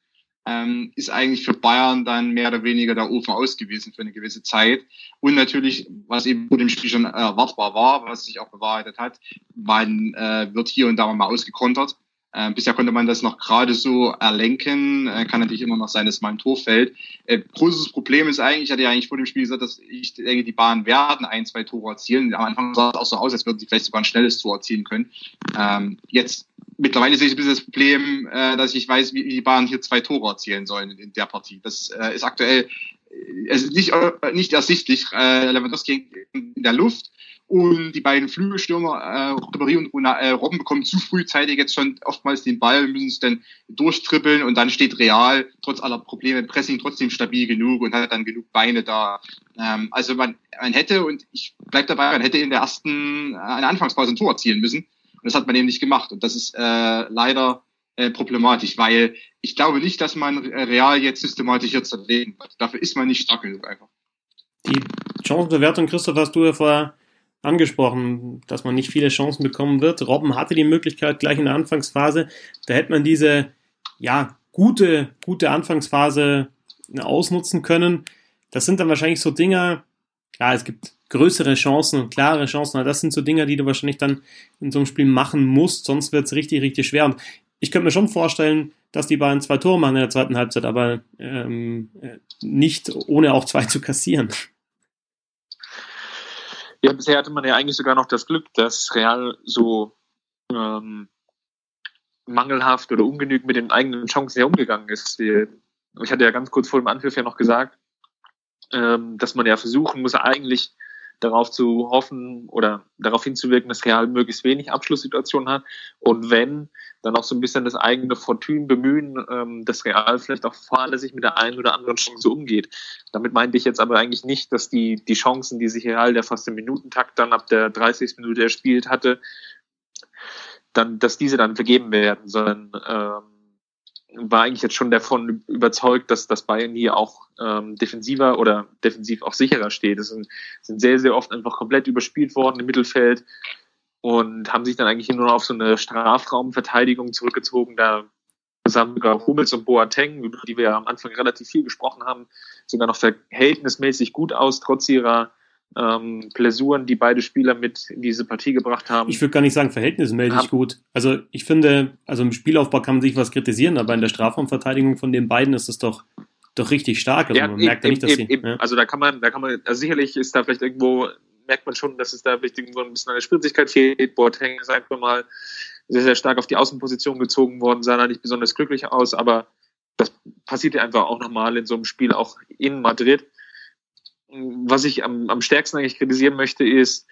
ähm, ist eigentlich für Bayern dann mehr oder weniger der Ofen aus gewesen für eine gewisse Zeit. Und natürlich, was eben vor dem Spiel schon erwartbar war, was sich auch bewahrheitet hat, man äh, wird hier und da mal ausgekontert. Äh, bisher konnte man das noch gerade so erlenken, äh, kann natürlich immer noch sein, dass mal ein Tor fällt. Äh, großes Problem ist eigentlich, ich hatte ja eigentlich vor dem Spiel gesagt, dass ich denke, die Bayern werden ein, zwei Tore erzielen. Am Anfang sah es auch so aus, als würden sie vielleicht sogar ein schnelles Tor erzielen können. Ähm, jetzt Mittlerweile sehe ich ein bisschen das Problem, äh, dass ich weiß, wie, wie die Bayern hier zwei Tore erzielen sollen in, in der Partie. Das äh, ist aktuell äh, es ist nicht, äh, nicht ersichtlich. Äh, Lewandowski in der Luft und die beiden Flügelstürmer, äh, Ribéry und äh, Robben, bekommen zu frühzeitig jetzt schon oftmals den Ball, müssen es dann durchtrippeln und dann steht Real trotz aller Probleme Pressing trotzdem stabil genug und hat dann genug Beine da. Ähm, also man, man hätte, und ich bleib dabei, man hätte in der ersten äh, eine Anfangspause ein Tor erzielen müssen. Das hat man eben nicht gemacht. Und das ist äh, leider äh, problematisch, weil ich glaube nicht, dass man Real jetzt systematisch hier zerlegen wird. Dafür ist man nicht stark genug einfach. Die Chancenbewertung, Christoph, hast du ja vorher angesprochen, dass man nicht viele Chancen bekommen wird. Robben hatte die Möglichkeit gleich in der Anfangsphase. Da hätte man diese ja gute, gute Anfangsphase ausnutzen können. Das sind dann wahrscheinlich so Dinger, klar, es gibt größere Chancen und klare Chancen, aber das sind so Dinge, die du wahrscheinlich dann in so einem Spiel machen musst, sonst wird es richtig, richtig schwer. Und ich könnte mir schon vorstellen, dass die Bayern zwei Tore machen in der zweiten Halbzeit, aber ähm, nicht ohne auch zwei zu kassieren. Ja, bisher hatte man ja eigentlich sogar noch das Glück, dass Real so ähm, mangelhaft oder ungenügend mit den eigenen Chancen ja umgegangen ist. Ich hatte ja ganz kurz vor dem Anpfiff ja noch gesagt, ähm, dass man ja versuchen muss, eigentlich darauf zu hoffen oder darauf hinzuwirken, dass Real möglichst wenig Abschlusssituationen hat und wenn, dann auch so ein bisschen das eigene Fortune bemühen, ähm, dass Real vielleicht auch fahrlässig mit der einen oder anderen Chance umgeht. Damit meinte ich jetzt aber eigentlich nicht, dass die die Chancen, die sich Real, der fast im Minutentakt dann ab der dreißigsten Minute erspielt hatte, dann, dass diese dann vergeben werden, sondern ähm, war eigentlich jetzt schon davon überzeugt, dass das Bayern hier auch ähm, defensiver oder defensiv auch sicherer steht. Es sind, sind sehr, sehr oft einfach komplett überspielt worden im Mittelfeld und haben sich dann eigentlich nur noch auf so eine Strafraumverteidigung zurückgezogen. Da haben sogar Hummels und Boateng, über die wir ja am Anfang relativ viel gesprochen haben, sogar noch verhältnismäßig gut aus, trotz ihrer ähm, Blessuren, die beide Spieler mit in diese Partie gebracht haben. Ich würde gar nicht sagen verhältnismäßig haben. gut. Also ich finde, also im Spielaufbau kann man sich was kritisieren, aber in der Strafraumverteidigung von den beiden ist es doch doch richtig stark. Also ja, man eben, merkt ja nicht, dass eben, sie... Eben. Ja. Also da kann man, da kann man, also sicherlich ist da vielleicht irgendwo, merkt man schon, dass es da vielleicht irgendwo ein bisschen an der Spritzigkeit fehlt. Boateng ist einfach mal sehr, sehr stark auf die Außenposition gezogen worden, sah da nicht besonders glücklich aus, aber das passiert ja einfach auch nochmal in so einem Spiel, auch in Madrid. Was ich am, am stärksten eigentlich kritisieren möchte, ist,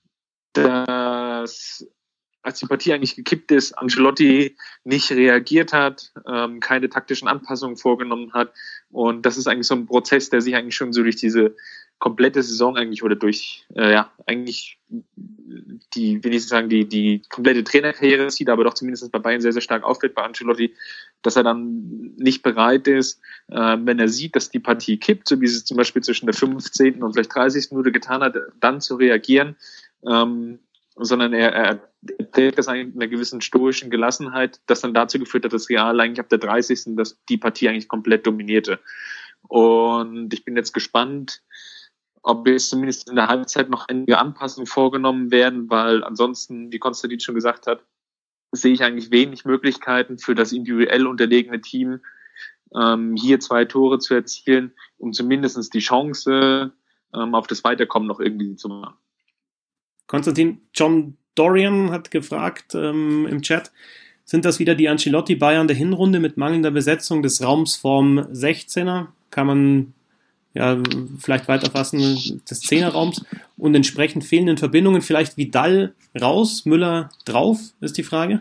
dass als die Partie eigentlich gekippt ist, Ancelotti nicht reagiert hat, ähm, keine taktischen Anpassungen vorgenommen hat. Und das ist eigentlich so ein Prozess, der sich eigentlich schon so durch diese komplette Saison eigentlich oder durch, äh, ja, eigentlich die, will ich sagen, die, die komplette Trainerkarriere zieht, aber doch zumindest bei Bayern sehr, sehr stark auffällt bei Ancelotti, dass er dann nicht bereit ist, äh, wenn er sieht, dass die Partie kippt, so wie es zum Beispiel zwischen der fünfzehnten und vielleicht dreißigsten Minute getan hat, dann zu reagieren, ähm, sondern er, er trägt das eigentlich mit einer gewissen stoischen Gelassenheit, das dann dazu geführt hat, dass Real eigentlich ab der dreißigsten dass die Partie eigentlich komplett dominierte. Und ich bin jetzt gespannt, ob jetzt zumindest in der Halbzeit noch einige Anpassungen vorgenommen werden, weil ansonsten, wie Konstantin schon gesagt hat, sehe ich eigentlich wenig Möglichkeiten für das individuell unterlegene Team, ähm, hier zwei Tore zu erzielen, um zumindest die Chance ähm, auf das Weiterkommen noch irgendwie zu machen. Konstantin, John Dorian hat gefragt ähm, im Chat, sind das wieder die Ancelotti-Bayern der Hinrunde mit mangelnder Besetzung des Raums vorm sechzehner? Kann man ja vielleicht weiterfassen, des Zehnerraums und entsprechend fehlenden Verbindungen, vielleicht Vidal raus, Müller drauf, ist die Frage?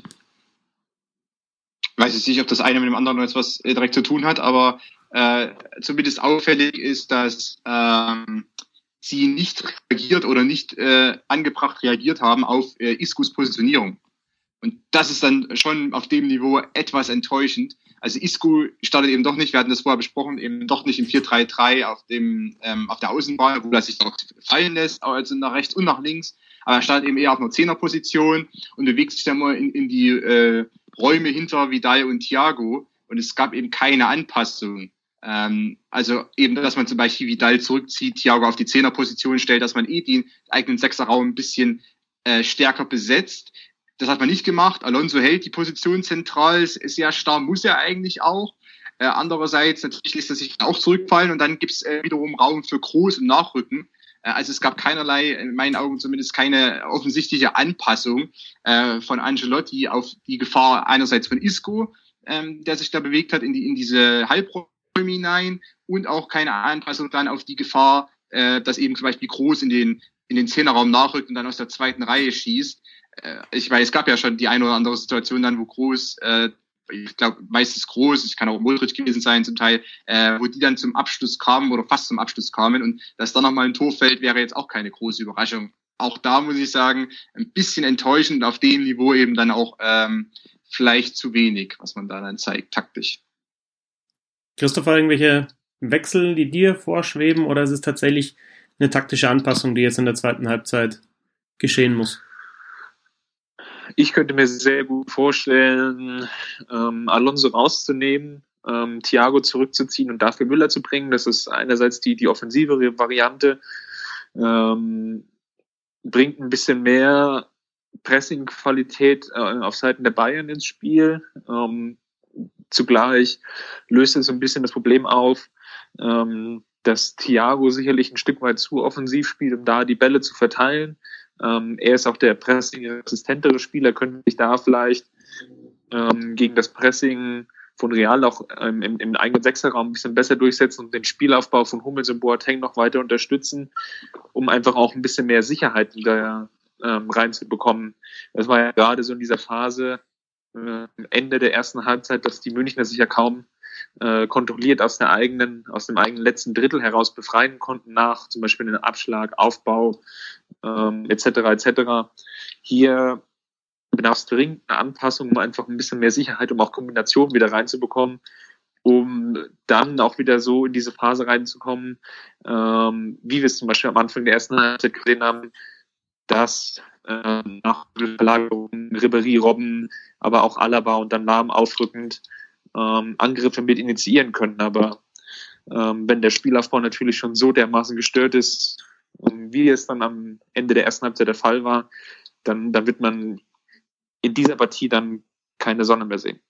Ich weiß jetzt nicht, ob das eine mit dem anderen jetzt was direkt zu tun hat, aber äh, zumindest auffällig ist, dass ähm, sie nicht reagiert oder nicht äh, angebracht reagiert haben auf äh, Iscos Positionierung. Und das ist dann schon auf dem Niveau etwas enttäuschend. Also Isco startet eben doch nicht, wir hatten das vorher besprochen, eben doch nicht im vier drei drei auf dem ähm, auf der Außenbahn, wo er sich doch fallen lässt, also nach rechts und nach links. Aber er startet eben eher auf einer Zehnerposition und bewegt sich dann mal in, in die äh, Räume hinter Vidal und Thiago. und es gab eben keine Anpassung. Ähm, also eben, dass man zum Beispiel Vidal zurückzieht, Thiago auf die Zehnerposition stellt, dass man eh den eigenen Sechserraum ein bisschen äh, stärker besetzt. Das hat man nicht gemacht. Alonso hält die Position zentral, ist sehr stark, muss er eigentlich auch. Äh, andererseits natürlich lässt er sich auch zurückfallen und dann gibt es äh, wiederum Raum für Groß und Nachrücken. Äh, also es gab keinerlei, in meinen Augen zumindest keine offensichtliche Anpassung äh, von Ancelotti auf die Gefahr einerseits von Isco, ähm, der sich da bewegt hat in die in diese Halbräume hinein, und auch keine Anpassung dann auf die Gefahr, äh, dass eben zum Beispiel Groß in den in den Zehnerraum nachrückt und dann aus der zweiten Reihe schießt. Äh, ich weiß, es gab ja schon die eine oder andere Situation dann, wo Groß, äh, ich glaube meistens Groß, es kann auch Modric gewesen sein zum Teil, äh, wo die dann zum Abschluss kamen oder fast zum Abschluss kamen, und dass dann nochmal ein Tor fällt, wäre jetzt auch keine große Überraschung. Auch da muss ich sagen, ein bisschen enttäuschend, auf dem Niveau eben dann auch ähm, vielleicht zu wenig, was man da dann zeigt, taktisch. Christopher, irgendwelche Wechsel, die dir vorschweben, oder ist es tatsächlich eine taktische Anpassung, die jetzt in der zweiten Halbzeit geschehen muss? Ich könnte mir sehr gut vorstellen, ähm, Alonso rauszunehmen, ähm, Thiago zurückzuziehen und dafür Müller zu bringen. Das ist einerseits die, die offensivere Variante, ähm, bringt ein bisschen mehr Pressing-Qualität äh, auf Seiten der Bayern ins Spiel. Ähm, zugleich löst es so ein bisschen das Problem auf, ähm, dass Thiago sicherlich ein Stück weit zu offensiv spielt, um da die Bälle zu verteilen. Ähm, er ist auch der Pressing-resistentere Spieler, könnte sich da vielleicht ähm, gegen das Pressing von Real auch ähm, im, im eigenen Sechserraum ein bisschen besser durchsetzen und den Spielaufbau von Hummels und Boateng noch weiter unterstützen, um einfach auch ein bisschen mehr Sicherheit da ähm, reinzubekommen. Das war ja gerade so in dieser Phase äh, Ende der ersten Halbzeit, dass die Münchner sich ja kaum äh, kontrolliert aus der eigenen, aus dem eigenen letzten Drittel heraus befreien konnten, nach zum Beispiel einen Abschlag, Aufbau ähm, et cetera et cetera. Hier bedarf es dringend eine Anpassung, um einfach ein bisschen mehr Sicherheit, um auch Kombinationen wieder reinzubekommen, um dann auch wieder so in diese Phase reinzukommen, ähm, wie wir es zum Beispiel am Anfang der ersten Halbzeit gesehen haben, dass äh, nach Verlagerung Ribéry, Robben, aber auch Alaba und dann Lahm aufrückend ähm, Angriffe mit initiieren können. Aber ähm, wenn der Spielaufbau natürlich schon so dermaßen gestört ist, wie es dann am Ende der ersten Halbzeit der Fall war, dann, dann wird man in dieser Partie dann keine Sonne mehr sehen.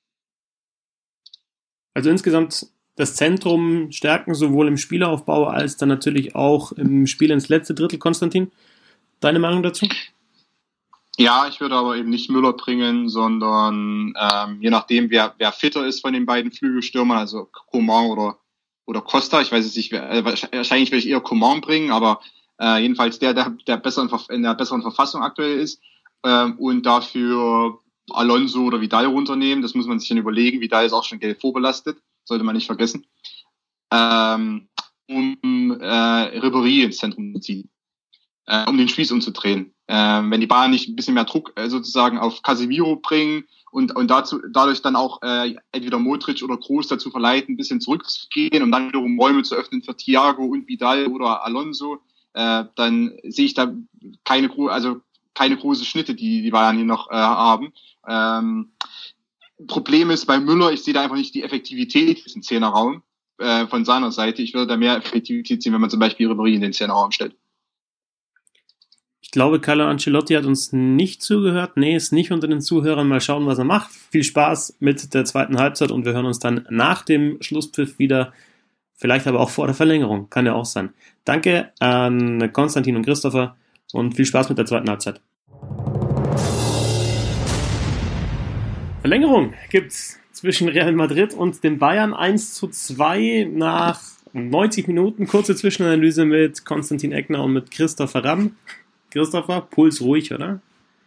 Also insgesamt das Zentrum stärken, sowohl im Spielaufbau als dann natürlich auch im Spiel ins letzte Drittel. Konstantin, deine Meinung dazu? Ja, ich würde aber eben nicht Müller bringen, sondern ähm, je nachdem, wer, wer fitter ist von den beiden Flügelstürmern, also Coman oder, oder Costa, ich weiß es nicht, wer, äh, wahrscheinlich würde ich eher Coman bringen, aber äh, jedenfalls der, der, der besser in, in der besseren Verfassung aktuell ist, ähm, und dafür Alonso oder Vidal runternehmen. Das muss man sich dann überlegen. Vidal ist auch schon gelb vorbelastet, sollte man nicht vergessen. Ähm, um äh, Ribéry ins Zentrum zu ziehen, äh, um den Spieß umzudrehen. Ähm, wenn die Bayern nicht ein bisschen mehr Druck äh, sozusagen auf Casemiro bringen und und dazu dadurch dann auch äh, entweder Modric oder Kroos dazu verleiten, ein bisschen zurückzugehen, um dann wiederum Räume zu öffnen für Thiago und Vidal oder Alonso, äh, dann sehe ich da keine gro- also keine große Schnitte, die die Bayern hier noch äh, haben. Ähm, Problem ist bei Müller, ich sehe da einfach nicht die Effektivität im Zehnerraum äh, von seiner Seite. Ich würde da mehr Effektivität sehen, wenn man zum Beispiel Ribéry in den Zehnerraum stellt. Ich glaube, Carlo Ancelotti hat uns nicht zugehört. Nee, ist nicht unter den Zuhörern. Mal schauen, was er macht. Viel Spaß mit der zweiten Halbzeit und wir hören uns dann nach dem Schlusspfiff wieder. Vielleicht aber auch vor der Verlängerung. Kann ja auch sein. Danke an Konstantin und Christopher und viel Spaß mit der zweiten Halbzeit. Verlängerung gibt's zwischen Real Madrid und den Bayern. eins zu zwei nach neunzig Minuten. Kurze Zwischenanalyse mit Konstantin Eckner und mit Christopher Ramm. Christopher, Puls ruhig, oder?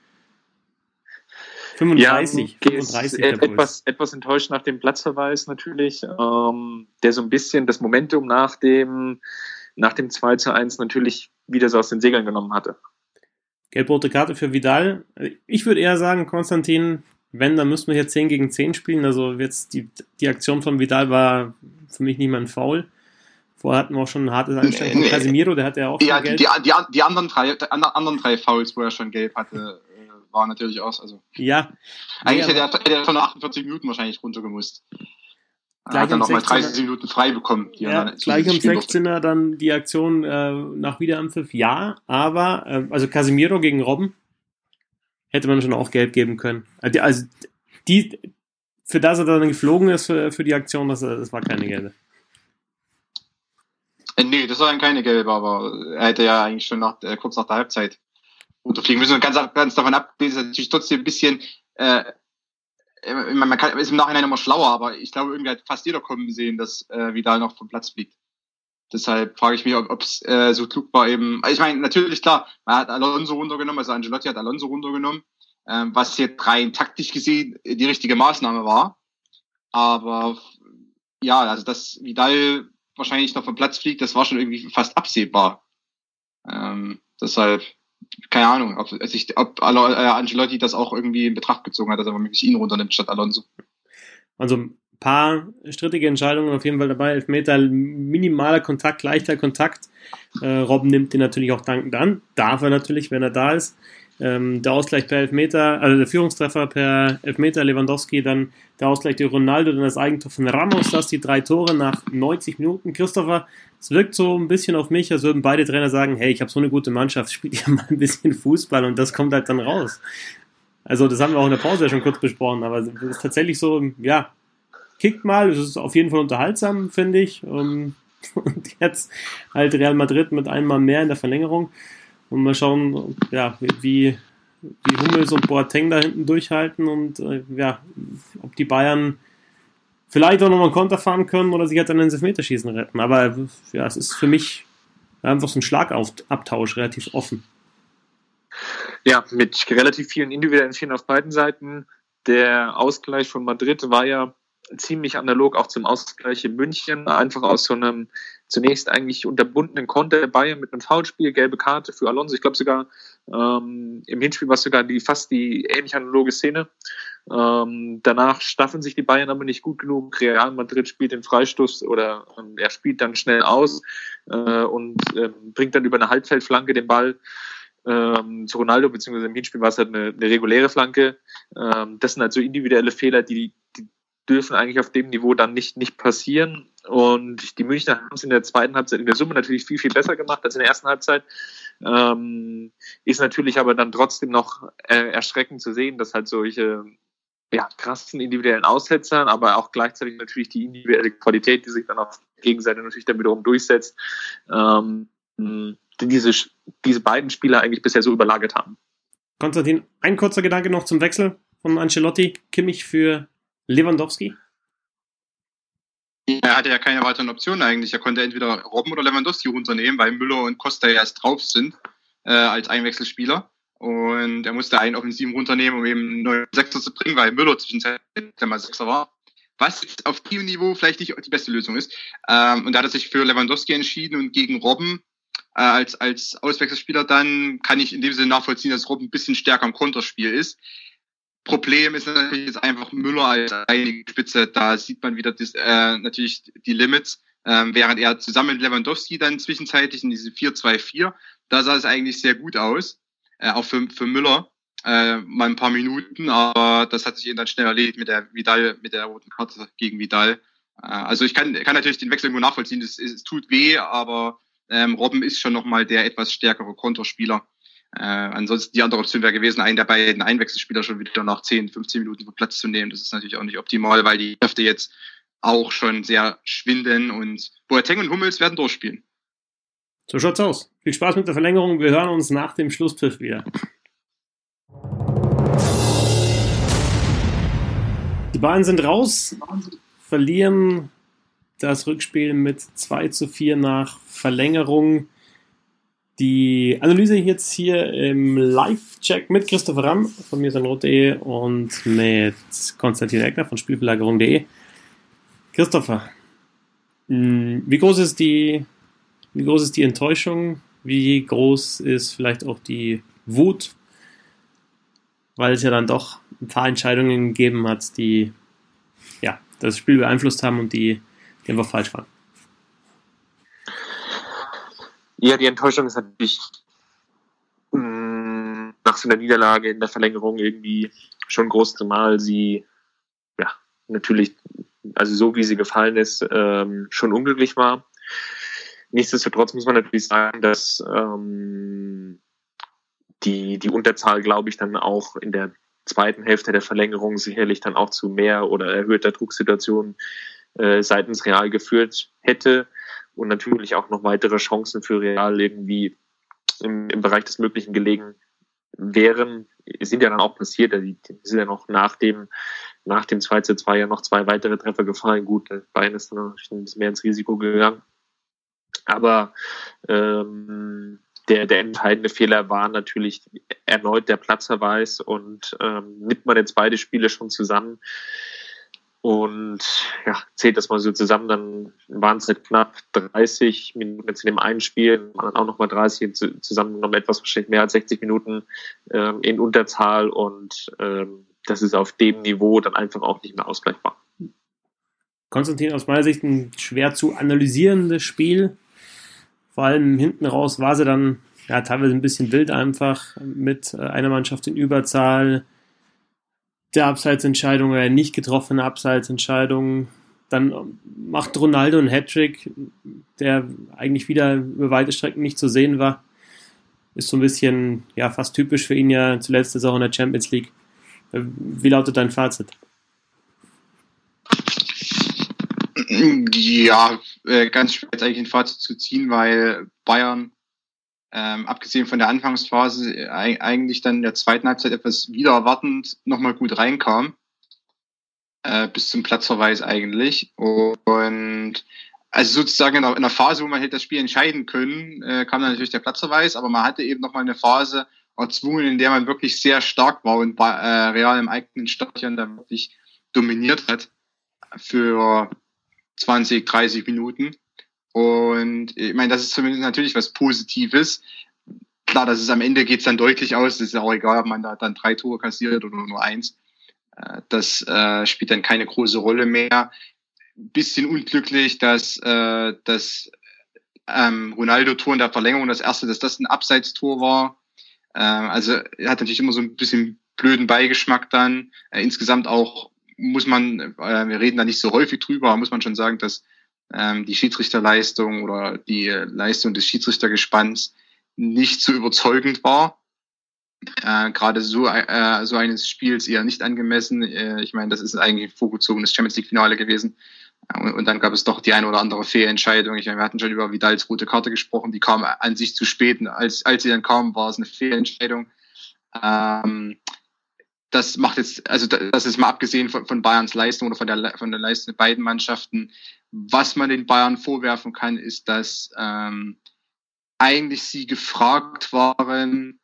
fünfunddreißig. Ja, fünfunddreißig der Puls. Etwas, etwas enttäuscht nach dem Platzverweis natürlich, ähm, der so ein bisschen das Momentum nach dem, nach dem zwei zu eins natürlich wieder so aus den Segeln genommen hatte. Gelb-rote Karte für Vidal. Ich würde eher sagen, Konstantin, wenn, dann müssten wir hier zehn gegen zehn spielen. Also jetzt die, die Aktion von Vidal war für mich nicht mal ein Foul. Vorher hatten wir auch schon ein hartes Einstellen von Casemiro, der hatte ja auch ja, schon Gelb. Die, die, die, anderen drei, die anderen drei Fouls, wo er schon Gelb hatte, waren natürlich auch, also. Ja. Eigentlich nee, hätte er, hätte er schon nach achtundvierzig Minuten wahrscheinlich runtergemusst. gleich hat er am nochmal sechzehner dreißig Minuten frei bekommen. Die ja, er dann gleich am spielen durfte. sechzehner dann die Aktion äh, nach Wiederanpfiff, ja, aber äh, also Casemiro gegen Robben hätte man schon auch gelb geben können. Also die, für das er dann geflogen ist für, für die Aktion, das, das war keine gelbe. Äh, nee, das war dann keine gelbe, aber er hätte ja eigentlich schon nach, äh, kurz nach der Halbzeit runterfliegen müssen. Und ganz, ganz davon ab, ist natürlich trotzdem ein bisschen, äh, man kann, ist im Nachhinein immer schlauer, aber ich glaube, irgendwie hat fast jeder kommen sehen, dass äh, Vidal noch vom Platz fliegt. Deshalb frage ich mich, ob es äh, so klug war eben. Ich meine, natürlich klar, man hat Alonso runtergenommen, also Ancelotti hat Alonso runtergenommen, ähm, was jetzt rein taktisch gesehen die richtige Maßnahme war. Aber ja, also dass Vidal wahrscheinlich noch vom Platz fliegt, das war schon irgendwie fast absehbar. Ähm, deshalb, keine Ahnung, ob, sich, ob äh, Ancelotti das auch irgendwie in Betracht gezogen hat, dass er wirklich ihn runternimmt statt Alonso. Also ein paar strittige Entscheidungen auf jeden Fall dabei. Elfmeter, minimaler Kontakt, leichter Kontakt. Äh, Robben nimmt den natürlich auch dankend an. Darf er natürlich, wenn er da ist. Ähm, der Ausgleich per Elfmeter, also der Führungstreffer per Elfmeter, Lewandowski, dann der Ausgleich durch Ronaldo, dann das Eigentor von Ramos, das die drei Tore nach neunzig Minuten. Christopher, es wirkt so ein bisschen auf mich, als würden beide Trainer sagen, hey, ich habe so eine gute Mannschaft, spielt ja mal ein bisschen Fußball und das kommt halt dann raus. Also das haben wir auch in der Pause ja schon kurz besprochen, aber es ist tatsächlich so, ja, kickt mal, es ist auf jeden Fall unterhaltsam, finde ich. Und jetzt halt Real Madrid mit einmal mehr in der Verlängerung. Und mal schauen, ja, wie, wie Hummels und Boateng da hinten durchhalten und äh, ja, ob die Bayern vielleicht auch nochmal einen Konter fahren können oder sich jetzt an den Elfmeterschießen retten. Aber ja, es ist für mich einfach so ein Schlagabtausch, relativ offen. Ja, mit relativ vielen individuellen Fehlern auf beiden Seiten. Der Ausgleich von Madrid war ja ziemlich analog auch zum Ausgleich in München, einfach aus so einem zunächst eigentlich unterbundenen Konter der Bayern mit einem Foulspiel, gelbe Karte für Alonso. Ich glaube sogar ähm, im Hinspiel war es sogar die, fast die ähnlich analoge Szene. Ähm, danach staffeln sich die Bayern aber nicht gut genug. Real Madrid spielt den Freistoß oder ähm, er spielt dann schnell aus äh, und ähm, bringt dann über eine Halbfeldflanke den Ball ähm, zu Ronaldo, beziehungsweise im Hinspiel war es halt eine, eine reguläre Flanke. Ähm, das sind halt so individuelle Fehler, die, die dürfen eigentlich auf dem Niveau dann nicht, nicht passieren. Und die Münchner haben es in der zweiten Halbzeit in der Summe natürlich viel, viel besser gemacht als in der ersten Halbzeit. Ähm, ist natürlich aber dann trotzdem noch äh, erschreckend zu sehen, dass halt solche ja, krassen individuellen Aussetzern, aber auch gleichzeitig natürlich die individuelle Qualität, die sich dann auf der Gegenseite natürlich dann wiederum durchsetzt, ähm, die diese, diese beiden Spieler eigentlich bisher so überlagert haben. Konstantin, ein kurzer Gedanke noch zum Wechsel von Ancelotti. Kimmich für Lewandowski? Er hatte ja keine weiteren Optionen eigentlich. Er konnte entweder Robben oder Lewandowski runternehmen, weil Müller und Costa ja erst drauf sind äh, als Einwechselspieler. Und er musste einen Offensiven runternehmen, um eben einen neuen Sechser zu bringen, weil Müller zwischenzeitlich mal Sechser war. Was jetzt auf diesem Niveau vielleicht nicht die beste Lösung ist. Ähm, und da hat er sich für Lewandowski entschieden und gegen Robben äh, als als Auswechselspieler dann kann ich in dem Sinne nachvollziehen, dass Robben ein bisschen stärker im Konterspiel ist. Problem ist natürlich jetzt einfach Müller als einige Spitze, da sieht man wieder das, äh, natürlich die Limits, ähm, während er zusammen mit Lewandowski dann zwischenzeitlich in diese vier zwei vier, da sah es eigentlich sehr gut aus, äh, auch für, für Müller, äh, mal ein paar Minuten, aber das hat sich eben dann schnell erledigt mit der Vidal, mit der roten Karte gegen Vidal. Äh, also ich kann, kann natürlich den Wechsel irgendwo nachvollziehen, es, es tut weh, aber ähm, Robben ist schon nochmal der etwas stärkere Konterspieler. Äh, ansonsten die andere Option wäre gewesen, einen der beiden Einwechselspieler schon wieder nach zehn, fünfzehn Minuten vom Platz zu nehmen. Das ist natürlich auch nicht optimal, weil die Kräfte jetzt auch schon sehr schwinden und Boateng und Hummels werden durchspielen. So schaut's aus. Viel Spaß mit der Verlängerung. Wir hören uns nach dem Schlusspfiff wieder. Die Bayern sind raus, verlieren das Rückspiel mit zwei zu vier nach Verlängerung. Die Analyse jetzt hier im Live-Check mit Christopher Ramm von mir sein Rot punkt de und mit Konstantin Eckner von Spielverlagerung punkt de. Christopher, wie groß ist die, wie groß ist die Enttäuschung? Wie groß ist vielleicht auch die Wut? Weil es ja dann doch ein paar Entscheidungen gegeben hat, die ja, das Spiel beeinflusst haben und die, die einfach falsch waren. Ja, die Enttäuschung ist natürlich mh, nach so einer Niederlage in der Verlängerung irgendwie schon groß, zumal sie ja natürlich also so wie sie gefallen ist, ähm, schon unglücklich war. Nichtsdestotrotz muss man natürlich sagen, dass ähm, die, die Unterzahl, glaube ich, dann auch in der zweiten Hälfte der Verlängerung sicherlich dann auch zu mehr oder erhöhter Drucksituationen äh, seitens Real geführt hätte und natürlich auch noch weitere Chancen für Real irgendwie im, im Bereich des Möglichen gelegen wären. Es sind ja dann auch passiert, die, die sind ja noch nach dem nach dem zwei zu zwei ja noch zwei weitere Treffer gefallen. Gut, Bayern ist dann noch ein bisschen mehr ins Risiko gegangen. Aber ähm, der, der entscheidende Fehler war natürlich erneut der Platzverweis und ähm, nimmt man jetzt beide Spiele schon zusammen und ja, zählt das mal so zusammen, dann waren es halt knapp dreißig Minuten jetzt in dem einen Spiel, dann auch nochmal dreißig, zusammen noch etwas wahrscheinlich mehr als sechzig Minuten ähm, in Unterzahl und ähm, das ist auf dem Niveau dann einfach auch nicht mehr ausgleichbar. Konstantin, aus meiner Sicht ein schwer zu analysierendes Spiel. Vor allem hinten raus war sie dann ja teilweise ein bisschen wild einfach mit einer Mannschaft in Überzahl, der Abseitsentscheidung oder nicht getroffene Abseitsentscheidung. Dann macht Ronaldo einen Hattrick, der eigentlich wieder über weite Strecken nicht zu sehen war. Ist so ein bisschen ja fast typisch für ihn ja zuletzt ist auch in der Champions League. Wie lautet dein Fazit? Ja, äh, ganz schwer jetzt eigentlich ein Fazit zu ziehen, weil Bayern, ähm, abgesehen von der Anfangsphase, äh, eigentlich dann in der zweiten Halbzeit etwas wieder erwartend nochmal gut reinkam. Äh, bis zum Platzverweis eigentlich. Und also sozusagen in einer, in einer Phase, wo man hätte das Spiel entscheiden können, äh, kam dann natürlich der Platzverweis, aber man hatte eben nochmal eine Phase erzwungen, in der man wirklich sehr stark war und äh, Real im eigenen Stadion da wirklich dominiert hat für zwanzig, dreißig Minuten. Und ich meine, das ist zumindest natürlich was Positives. Klar, dass es am Ende geht's dann deutlich aus. Das ist ja auch egal, ob man da dann drei Tore kassiert oder nur eins. Das äh, spielt dann keine große Rolle mehr. Bisschen unglücklich, dass äh, das ähm, Ronaldo-Tor in der Verlängerung, das erste, dass das ein Abseitstor war. Äh, also er hat natürlich immer so ein bisschen blöden Beigeschmack dann. Äh, insgesamt auch muss man, äh, wir reden da nicht so häufig drüber, aber muss man schon sagen, dass ähm, die Schiedsrichterleistung oder die Leistung des Schiedsrichtergespanns nicht so überzeugend war. Äh, gerade so äh, so eines Spiels eher nicht angemessen. Äh, ich meine, das ist eigentlich ein vorgezogenes Champions League Finale gewesen. Äh, und, und dann gab es doch die eine oder andere Fehlentscheidung. Ich meine, wir hatten schon über Vidals rote Karte gesprochen, die kam an sich zu spät. Und als als sie dann kam, war es eine Fehlentscheidung. Ähm, das macht jetzt, also das ist mal abgesehen von, von Bayerns Leistung oder von der von der Leistung der beiden Mannschaften. Was man den Bayern vorwerfen kann, ist, dass ähm, eigentlich sie gefragt waren,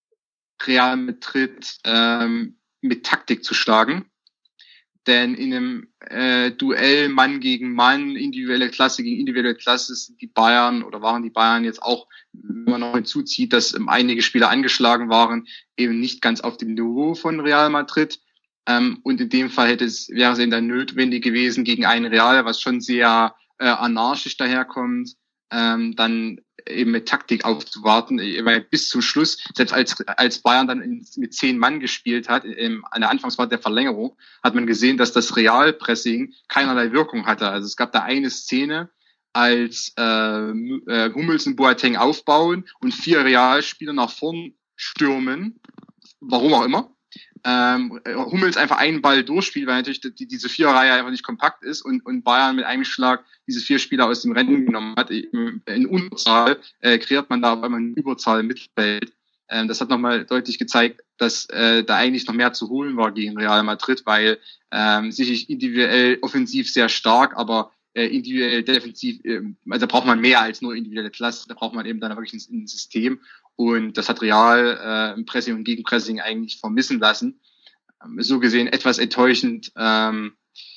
Real Madrid ähm, mit Taktik zu schlagen. Denn in einem äh, Duell Mann gegen Mann, individuelle Klasse gegen individuelle Klasse sind die Bayern oder waren die Bayern jetzt auch, wenn man noch hinzuzieht, dass ähm, einige Spieler angeschlagen waren, eben nicht ganz auf dem Niveau von Real Madrid. Ähm, und in dem Fall hätte es, wäre es eben dann notwendig gewesen, gegen einen Real, was schon sehr äh, anarchisch daherkommt, ähm, dann eben mit Taktik aufzuwarten, weil bis zum Schluss, selbst als als Bayern dann in, mit zehn Mann gespielt hat, in, an der Anfangsphase der Verlängerung, hat man gesehen, dass das Realpressing keinerlei Wirkung hatte. Also es gab da eine Szene, als äh, äh, Hummels und Boateng aufbauen und vier Realspieler nach vorn stürmen, warum auch immer. Ähm, Hummels einfach einen Ball durchspielt, weil natürlich die, diese Viererreihe einfach nicht kompakt ist und, und Bayern mit einem Schlag diese vier Spieler aus dem Rennen genommen hat. In Unterzahl äh, kreiert man da auf einmal eine Überzahl im Mittelfeld. Ähm, das hat nochmal deutlich gezeigt, dass äh, da eigentlich noch mehr zu holen war gegen Real Madrid, weil ähm, sicherlich individuell offensiv sehr stark, aber äh, individuell defensiv, äh, also da braucht man mehr als nur individuelle Klasse, da braucht man eben dann wirklich ein, ein System. Und das hat Real äh, im Pressing und Gegenpressing eigentlich vermissen lassen. Ähm, so gesehen etwas enttäuschend. Ähm,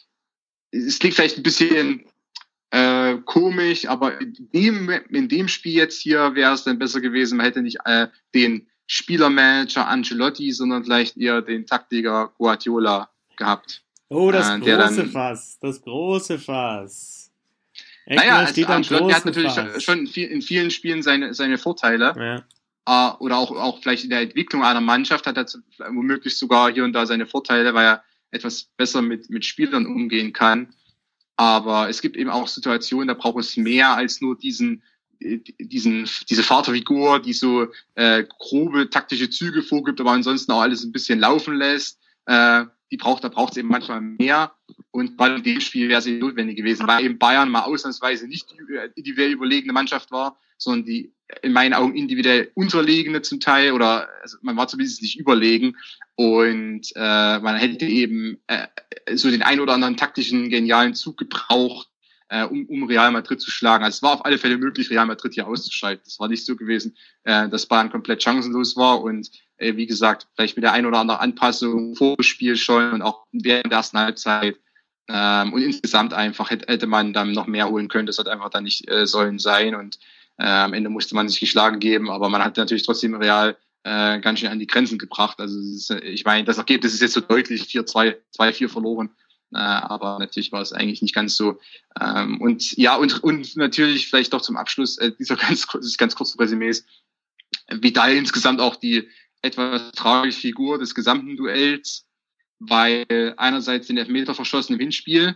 es klingt vielleicht ein bisschen äh, komisch, aber in dem, in dem Spiel jetzt hier wäre es dann besser gewesen, man hätte nicht äh, den Spielermanager Ancelotti, sondern vielleicht eher den Taktiker Guardiola gehabt. Oh, das äh, große dann, Fass, das große Fass. Eckler naja, also Ancelotti hat natürlich Fass. schon in vielen Spielen seine, seine Vorteile. Ja. Uh, oder auch, auch vielleicht in der Entwicklung einer Mannschaft hat er womöglich sogar hier und da seine Vorteile, weil er etwas besser mit, mit Spielern umgehen kann. Aber es gibt eben auch Situationen, da braucht es mehr als nur diesen, diesen, diese Vaterfigur, die so äh, grobe taktische Züge vorgibt, aber ansonsten auch alles ein bisschen laufen lässt. Äh, die braucht, da braucht es eben manchmal mehr. Und gerade in dem Spiel wäre sie notwendig gewesen, weil eben Bayern mal ausnahmsweise nicht die individuell überlegene Mannschaft war, sondern die in meinen Augen individuell unterlegene zum Teil, oder also man war zumindest nicht überlegen. Und äh, man hätte eben äh, so den ein oder anderen taktischen, genialen Zug gebraucht, äh, um, um Real Madrid zu schlagen. Also es war auf alle Fälle möglich, Real Madrid hier auszuschalten. Es war nicht so gewesen, äh, dass Bayern komplett chancenlos war. Und äh, wie gesagt, vielleicht mit der ein oder anderen Anpassung vor dem Spiel schon und auch während der ersten Halbzeit. Ähm, und insgesamt einfach hätte, hätte man dann noch mehr holen können. Das hat einfach dann nicht äh, sollen sein. Und äh, am Ende musste man sich geschlagen geben. Aber man hat natürlich trotzdem Real äh, ganz schön an die Grenzen gebracht. Also es ist, ich meine, das Ergebnis ist jetzt so deutlich, vier zwei, zwei vier verloren. Äh, aber natürlich war es eigentlich nicht ganz so. Ähm, und ja, und, und natürlich vielleicht doch zum Abschluss äh, dieser ganz, ganz kurzen Resümees. Vidal insgesamt auch die etwas tragische Figur des gesamten Duells, weil einerseits den Elfmeter verschossen im Hinspiel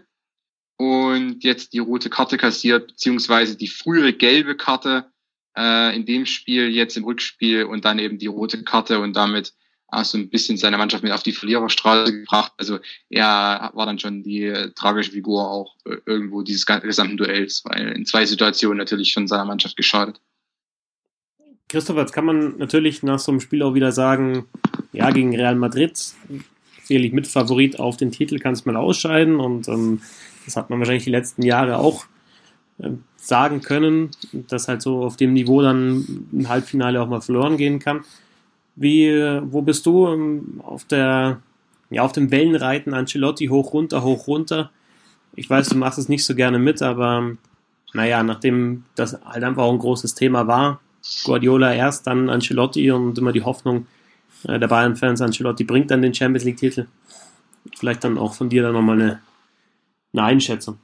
und jetzt die rote Karte kassiert, beziehungsweise die frühere gelbe Karte äh, in dem Spiel, jetzt im Rückspiel, und dann eben die rote Karte und damit auch so ein bisschen seine Mannschaft mit auf die Verliererstraße gebracht. Also er war dann schon die äh, tragische Figur auch äh, irgendwo dieses gesamten Duells, weil in zwei Situationen natürlich schon seiner Mannschaft geschadet. Christoph, jetzt kann man natürlich nach so einem Spiel auch wieder sagen, ja, gegen Real Madrid, sicherlich Mitfavorit auf den Titel, kann es mal ausscheiden, und ähm, das hat man wahrscheinlich die letzten Jahre auch äh, sagen können, dass halt so auf dem Niveau dann ein Halbfinale auch mal verloren gehen kann. Wie, wo bist du ähm, auf der, ja, auf dem Wellenreiten Ancelotti hoch runter, hoch runter? Ich weiß, du machst es nicht so gerne mit, aber naja, nachdem das halt einfach auch ein großes Thema war, Guardiola erst, dann Ancelotti, und immer die Hoffnung äh, der Bayern-Fans, Ancelotti bringt dann den Champions League-Titel. Vielleicht dann auch von dir dann nochmal eine, eine Einschätzung.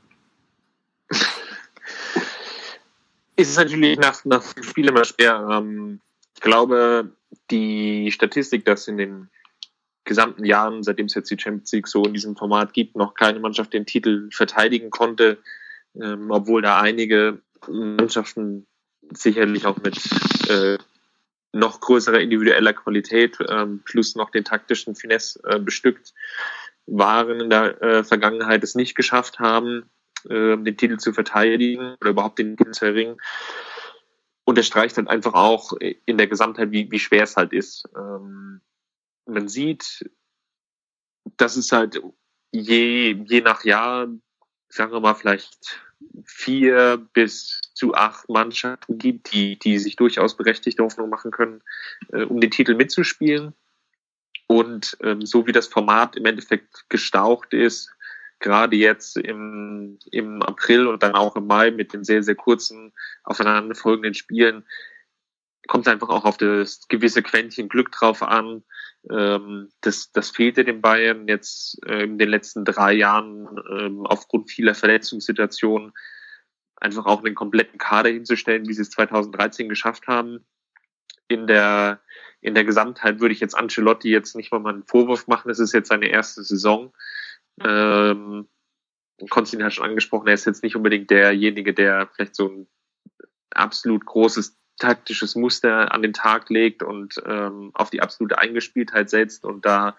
Es ist natürlich nach, nach dem Spiel immer schwer. Ähm, ich glaube, die Statistik, dass in den gesamten Jahren, seitdem es jetzt die Champions League so in diesem Format gibt, noch keine Mannschaft den Titel verteidigen konnte, ähm, obwohl da einige Mannschaften sicherlich auch mit äh, noch größerer individueller Qualität ähm, plus noch den taktischen Finesse äh, bestückt waren in der äh, Vergangenheit, es nicht geschafft haben, äh, den Titel zu verteidigen oder überhaupt den Titel zu erringen. Unterstreicht halt einfach auch in der Gesamtheit, wie, wie schwer es halt ist. Ähm, man sieht, dass es halt je, je nach Jahr, sagen wir mal, vielleicht vier bis zu acht Mannschaften gibt, die, die sich durchaus berechtigte Hoffnung machen können, äh, um den Titel mitzuspielen. Und ähm, so wie das Format im Endeffekt gestaucht ist, gerade jetzt im, im April und dann auch im Mai mit den sehr, sehr kurzen aufeinanderfolgenden Spielen, kommt es einfach auch auf das gewisse Quäntchen Glück drauf an. Ähm, das, das fehlte den Bayern jetzt äh, in den letzten drei Jahren ähm, aufgrund vieler Verletzungssituationen, einfach auch einen kompletten Kader hinzustellen, wie sie es zweitausenddreizehn geschafft haben. In der, in der Gesamtheit würde ich jetzt Ancelotti jetzt nicht mal einen Vorwurf machen. Es ist jetzt seine erste Saison. Ähm, Konstantin hat schon angesprochen, er ist jetzt nicht unbedingt derjenige, der vielleicht so ein absolut großes taktisches Muster an den Tag legt und ähm, auf die absolute Eingespieltheit setzt und da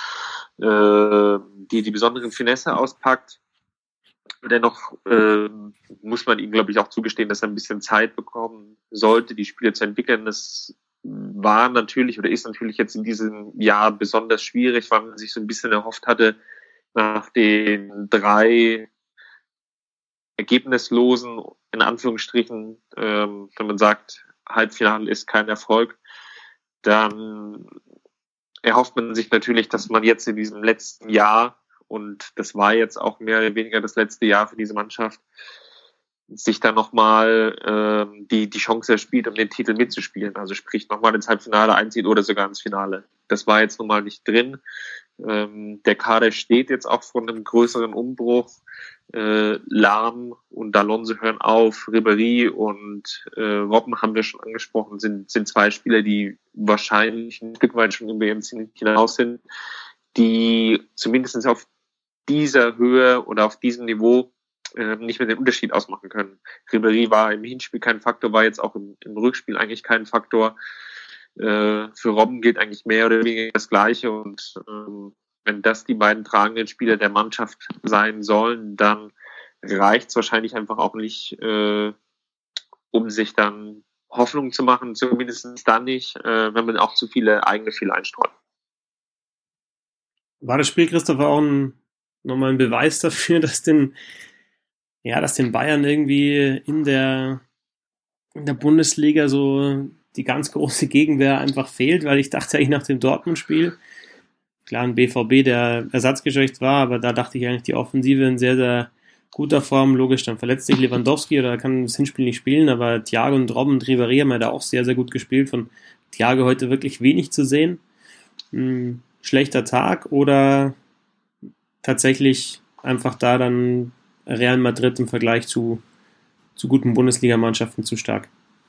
äh, die die besonderen Finesse auspackt. Dennoch äh, muss man ihm, glaube ich, auch zugestehen, dass er ein bisschen Zeit bekommen sollte, die Spiele zu entwickeln. Das war natürlich oder ist natürlich jetzt in diesem Jahr besonders schwierig, weil man sich so ein bisschen erhofft hatte, nach den drei ergebnislosen, in Anführungsstrichen, ähm, wenn man sagt, Halbfinale ist kein Erfolg, dann erhofft man sich natürlich, dass man jetzt in diesem letzten Jahr, und das war jetzt auch mehr oder weniger das letzte Jahr für diese Mannschaft, sich dann nochmal ähm, die, die Chance erspielt, um den Titel mitzuspielen. Also sprich nochmal ins Halbfinale einzieht oder sogar ins Finale. Das war jetzt nun mal nicht drin. Ähm, der Kader steht jetzt auch vor einem größeren Umbruch. Äh, Lahm und Alonso hören auf. Ribéry und äh, Robben haben wir schon angesprochen, sind, sind zwei Spieler, die wahrscheinlich ein Stück weit schon über ihren Zenit hinaus sind, die zumindest auf dieser Höhe oder auf diesem Niveau äh, nicht mehr den Unterschied ausmachen können. Ribéry war im Hinspiel kein Faktor, war jetzt auch im, im Rückspiel eigentlich kein Faktor. Äh, für Robben gilt eigentlich mehr oder weniger das Gleiche und ähm, wenn das die beiden tragenden Spieler der Mannschaft sein sollen, dann reicht es wahrscheinlich einfach auch nicht, äh, um sich dann Hoffnung zu machen, zumindest dann nicht, äh, wenn man auch zu viele eigene Fehler einstreut. War das Spiel, Christopher, auch ein, nochmal ein Beweis dafür, dass den, ja, dass den Bayern irgendwie in der, in der Bundesliga so die ganz große Gegenwehr einfach fehlt, weil ich dachte eigentlich nach dem Dortmund-Spiel, klar, ein B V B, der ersatzgeschwächt war, aber da dachte ich eigentlich, die Offensive in sehr, sehr guter Form. Logisch, dann verletzt sich Lewandowski oder kann das Hinspiel nicht spielen, aber Thiago und Robben und Ribéry haben ja da auch sehr, sehr gut gespielt. Von Thiago heute wirklich wenig zu sehen. Hm, schlechter Tag oder tatsächlich einfach da dann Real Madrid im Vergleich zu, zu guten Bundesligamannschaften zu stark?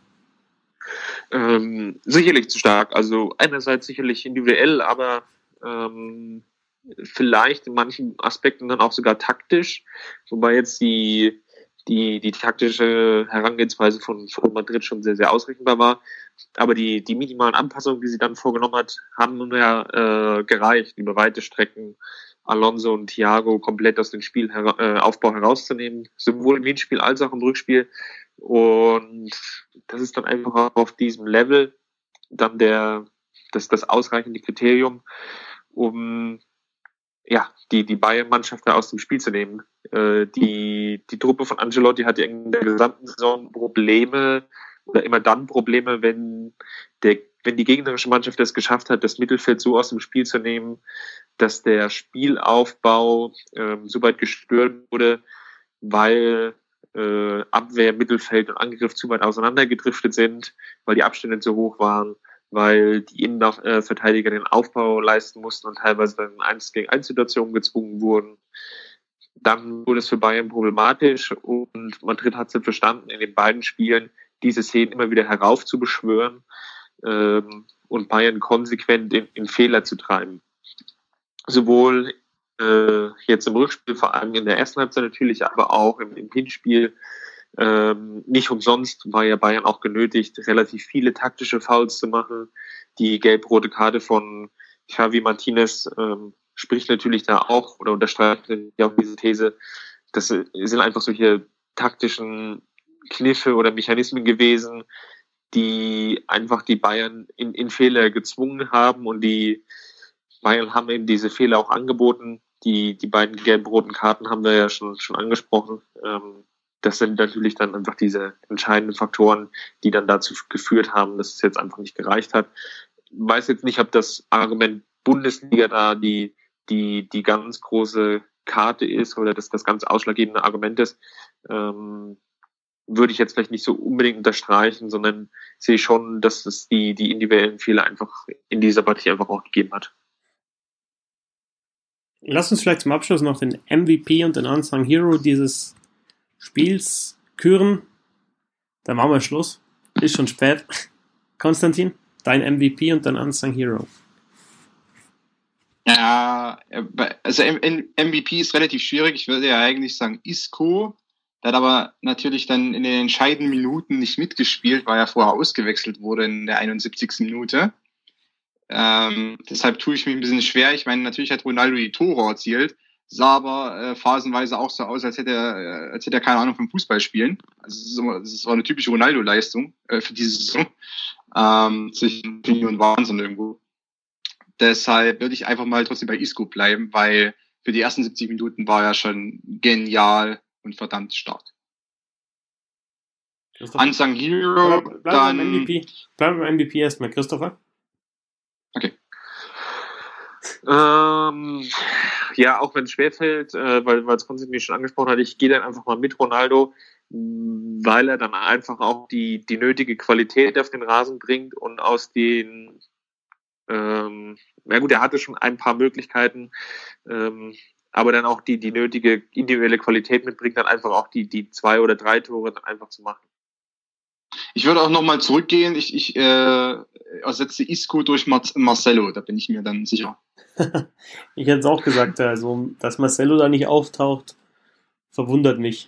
Ähm, sicherlich zu stark. Also einerseits sicherlich individuell, aber ähm, vielleicht in manchen Aspekten dann auch sogar taktisch, wobei jetzt die die die taktische Herangehensweise von, von Madrid schon sehr, sehr ausrechenbar war. Aber die die minimalen Anpassungen, die sie dann vorgenommen hat, haben nun ja äh, gereicht, über weite Strecken Alonso und Thiago komplett aus dem Spielaufbau äh, herauszunehmen, sowohl im Hinspiel als auch im Rückspiel. Und das ist dann einfach auf diesem Level dann der das das ausreichende Kriterium, um ja die die Bayern-Mannschaft da aus dem Spiel zu nehmen. Äh, die die Truppe von Ancelotti hat in der gesamten Saison Probleme oder immer dann Probleme, wenn der wenn die gegnerische Mannschaft es geschafft hat, das Mittelfeld so aus dem Spiel zu nehmen, dass der Spielaufbau ähm, so weit gestört wurde, weil äh, Abwehr, Mittelfeld und Angriff zu weit auseinandergedriftet sind, weil die Abstände zu hoch waren, weil die Innenverteidiger den Aufbau leisten mussten und teilweise dann in eins gegen eins Situationen gezwungen wurden. Dann wurde es für Bayern problematisch und Madrid hat es verstanden, in den beiden Spielen diese Szenen immer wieder heraufzubeschwören ähm, und Bayern konsequent in, in Fehler zu treiben. Sowohl äh, jetzt im Rückspiel, vor allem in der ersten Halbzeit natürlich, aber auch im, im Hinspiel. Ähm, nicht umsonst war ja Bayern auch genötigt, relativ viele taktische Fouls zu machen. Die gelb-rote Karte von Xavi Martinez ähm, spricht natürlich da auch oder unterstreicht ja auch diese These. Das sind einfach solche taktischen Kniffe oder Mechanismen gewesen, die einfach die Bayern in, in Fehler gezwungen haben und die Bayern haben eben diese Fehler auch angeboten. Die, die beiden gelb-roten Karten haben wir ja schon, schon angesprochen. Ähm, das sind natürlich dann einfach diese entscheidenden Faktoren, die dann dazu geführt haben, dass es jetzt einfach nicht gereicht hat. Ich weiß jetzt nicht, ob das Argument Bundesliga da die, die, die ganz große Karte ist oder das, das ganz ausschlaggebende Argument ist. Ähm, würde ich jetzt vielleicht nicht so unbedingt unterstreichen, sondern sehe schon, dass es die, die individuellen Fehler einfach in dieser Partie einfach auch gegeben hat. Lass uns vielleicht zum Abschluss noch den M V P und den Unsung Hero dieses Spiels küren. Dann machen wir Schluss. Ist schon spät. Konstantin, dein M V P und dein Unsung Hero. Ja, also M V P ist relativ schwierig. Ich würde ja eigentlich sagen Isco. Der hat aber natürlich dann in den entscheidenden Minuten nicht mitgespielt, weil er vorher ausgewechselt wurde in der einundsiebzigsten Minute. Ähm, deshalb tue ich mich ein bisschen schwer. Ich meine, natürlich hat Ronaldo die Tore erzielt, sah aber äh, phasenweise auch so aus, als hätte er, äh, als hätte er keine Ahnung vom Fußball spielen. Also es ist, immer, es ist auch eine typische Ronaldo-Leistung äh, für diese Saison. Ähm, zwischen Genie und Wahnsinn irgendwo. Deshalb würde ich einfach mal trotzdem bei Isco bleiben, weil für die ersten siebzig Minuten war er schon genial und verdammt stark. Unsung Hero, bleib, bleib dann... Beim M V P. Bleiben wir beim M V P erstmal. Christopher? Okay. Ähm, ja, auch wenn es schwerfällt, äh, weil weil es Konstantin schon angesprochen hat, ich gehe dann einfach mal mit Ronaldo, weil er dann einfach auch die die nötige Qualität auf den Rasen bringt und aus den ähm, ja gut, er hatte schon ein paar Möglichkeiten, ähm, aber dann auch die die nötige individuelle Qualität mitbringt, dann einfach auch die die zwei oder drei Tore dann einfach zu machen. Ich würde auch nochmal zurückgehen. Ich, ich äh, ersetze Isco durch Mar- Marcelo, da bin ich mir dann sicher. Ich hätte es auch gesagt, also dass Marcelo da nicht auftaucht, verwundert mich.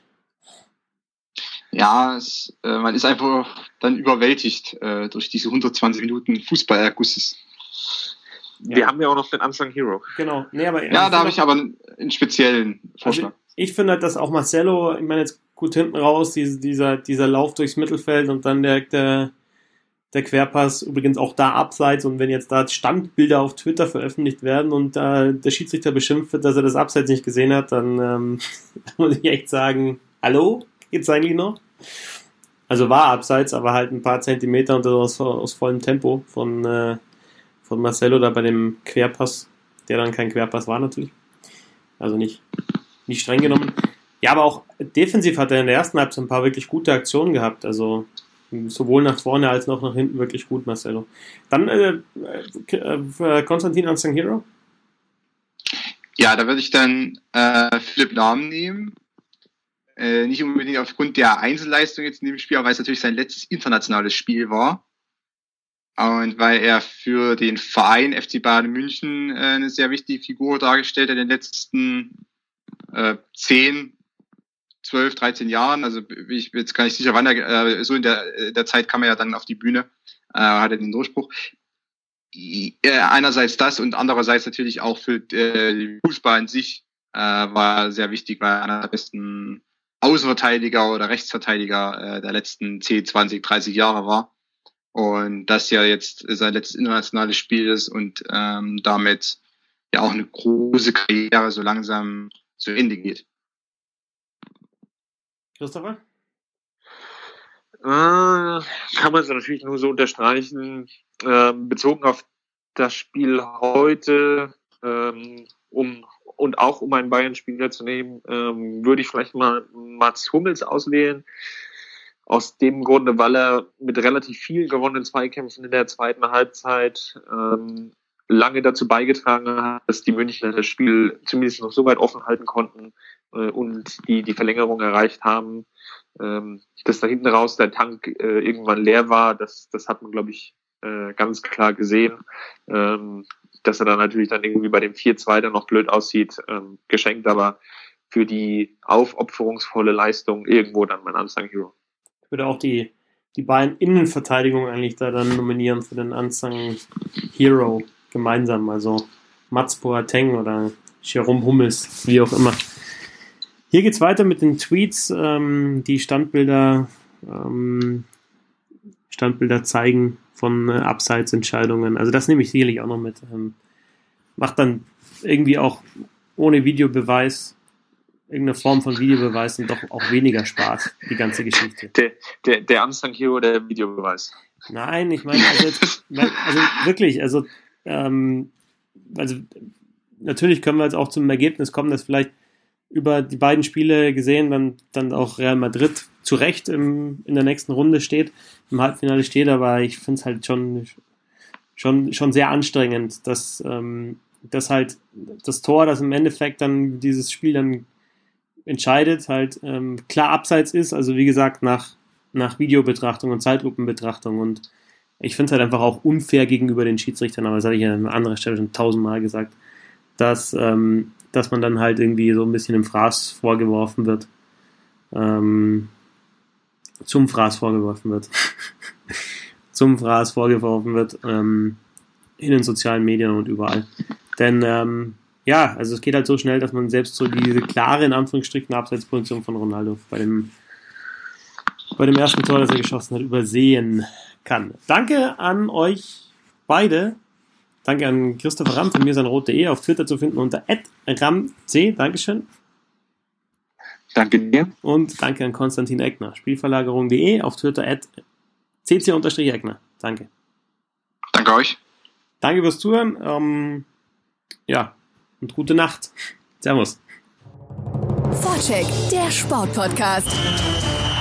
Ja, es, äh, man ist einfach dann überwältigt äh, durch diese hundertzwanzig Minuten Fußballergusses. Wir ja. haben ja auch noch den Unsung Hero. Genau. Nee, aber, ja, da habe ich aber einen speziellen Vorschlag. Also ich finde halt, dass auch Marcelo, ich meine jetzt gut hinten raus, diese, dieser, dieser Lauf durchs Mittelfeld und dann der, der, der Querpass, übrigens auch da abseits, und wenn jetzt da Standbilder auf Twitter veröffentlicht werden und da äh, der Schiedsrichter beschimpft wird, dass er das Abseits nicht gesehen hat, dann ähm, muss ich echt sagen, hallo, geht's eigentlich noch? Also war Abseits, aber halt ein paar Zentimeter und das aus, aus vollem Tempo von, äh, von Marcelo da bei dem Querpass, der dann kein Querpass war natürlich. Also nicht, nicht streng genommen. Ja, aber auch defensiv hat er in der ersten Halbzeit ein paar wirklich gute Aktionen gehabt. Also sowohl nach vorne als auch nach hinten wirklich gut, Marcelo. Dann äh, äh, Konstantin Unsung Hero? Ja, da würde ich dann äh, Philipp Lahm nehmen. Äh, nicht unbedingt aufgrund der Einzelleistung jetzt in dem Spiel, aber weil es natürlich sein letztes internationales Spiel war. Und weil er für den Verein F C Bayern München äh, eine sehr wichtige Figur dargestellt hat in den letzten äh, zehn, zwölf, dreizehn Jahren. Also ich bin jetzt gar nicht sicher, wann er, äh, so in der, der Zeit kam er ja dann auf die Bühne, äh, hatte den Durchbruch. Äh, einerseits das und andererseits natürlich auch für äh, den Fußball an sich äh, war sehr wichtig, weil er einer der besten Außenverteidiger oder Rechtsverteidiger äh, der letzten zehn, zwanzig, dreißig Jahre war. Und das ja jetzt sein letztes internationales Spiel ist und ähm, damit ja auch eine große Karriere so langsam zu Ende geht. Christopher? Äh, kann man es natürlich nur so unterstreichen. Ähm, bezogen auf das Spiel heute, ähm, um und auch um einen Bayern-Spieler zu nehmen, ähm, würde ich vielleicht mal Mats Hummels auswählen. Aus dem Grunde, weil er mit relativ vielen gewonnenen Zweikämpfen in der zweiten Halbzeit ähm, lange dazu beigetragen hat, dass die Münchner das Spiel zumindest noch so weit offen halten konnten äh, und die die Verlängerung erreicht haben. Ähm, dass da hinten raus der Tank äh, irgendwann leer war, das das hat man, glaube ich, äh, ganz klar gesehen. Ähm, dass er dann natürlich dann irgendwie bei dem vier zwei dann noch blöd aussieht, ähm, geschenkt, aber für die aufopferungsvolle Leistung irgendwo dann mein Unsung Hero. Ich würde auch die, die beiden Innenverteidigung eigentlich da dann nominieren für den Unsung Hero gemeinsam. Also Mats Boateng oder Jerome Hummels, wie auch immer. Hier geht's weiter mit den Tweets, ähm, die Standbilder, ähm, Standbilder zeigen von äh, Abseitsentscheidungen. Also das nehme ich sicherlich auch noch mit. Ähm, macht dann irgendwie auch ohne Videobeweis irgendeine Form von Videobeweis und doch auch weniger Spaß, die ganze Geschichte. Der, der, der Unsung Hero, der Videobeweis. Nein, ich meine, also, jetzt, also wirklich, also, ähm, also natürlich können wir jetzt auch zum Ergebnis kommen, dass vielleicht über die beiden Spiele gesehen dann, dann auch Real Madrid zu Recht im, in der nächsten Runde steht, im Halbfinale steht, aber ich finde es halt schon, schon, schon sehr anstrengend, dass, ähm, dass halt das Tor, das im Endeffekt dann dieses Spiel dann entscheidet, halt ähm, klar abseits ist, also wie gesagt nach, nach Videobetrachtung und Zeitlupenbetrachtung, und ich finde es halt einfach auch unfair gegenüber den Schiedsrichtern, aber das habe ich ja an anderer Stelle schon tausendmal gesagt, dass, ähm, dass man dann halt irgendwie so ein bisschen im Fraß vorgeworfen wird, ähm, zum Fraß vorgeworfen wird, zum Fraß vorgeworfen wird, ähm, in den sozialen Medien und überall. Denn, ähm, ja, also es geht halt so schnell, dass man selbst so diese klare, in Anführungsstrichen, Abseitsposition von Ronaldo bei dem, bei dem ersten Tor, das er geschossen hat, übersehen kann. Danke an euch beide. Danke an Christopher Ramm von mir sein rot.de auf Twitter zu finden unter at ramc. Dankeschön. Danke dir. Und danke an Konstantin Eckner, Spielverlagerung.de auf Twitter at cc-eckner. Danke. Danke euch. Danke fürs Zuhören. Ähm, ja, und gute Nacht. Servus. Vorcheck, der Sportpodcast.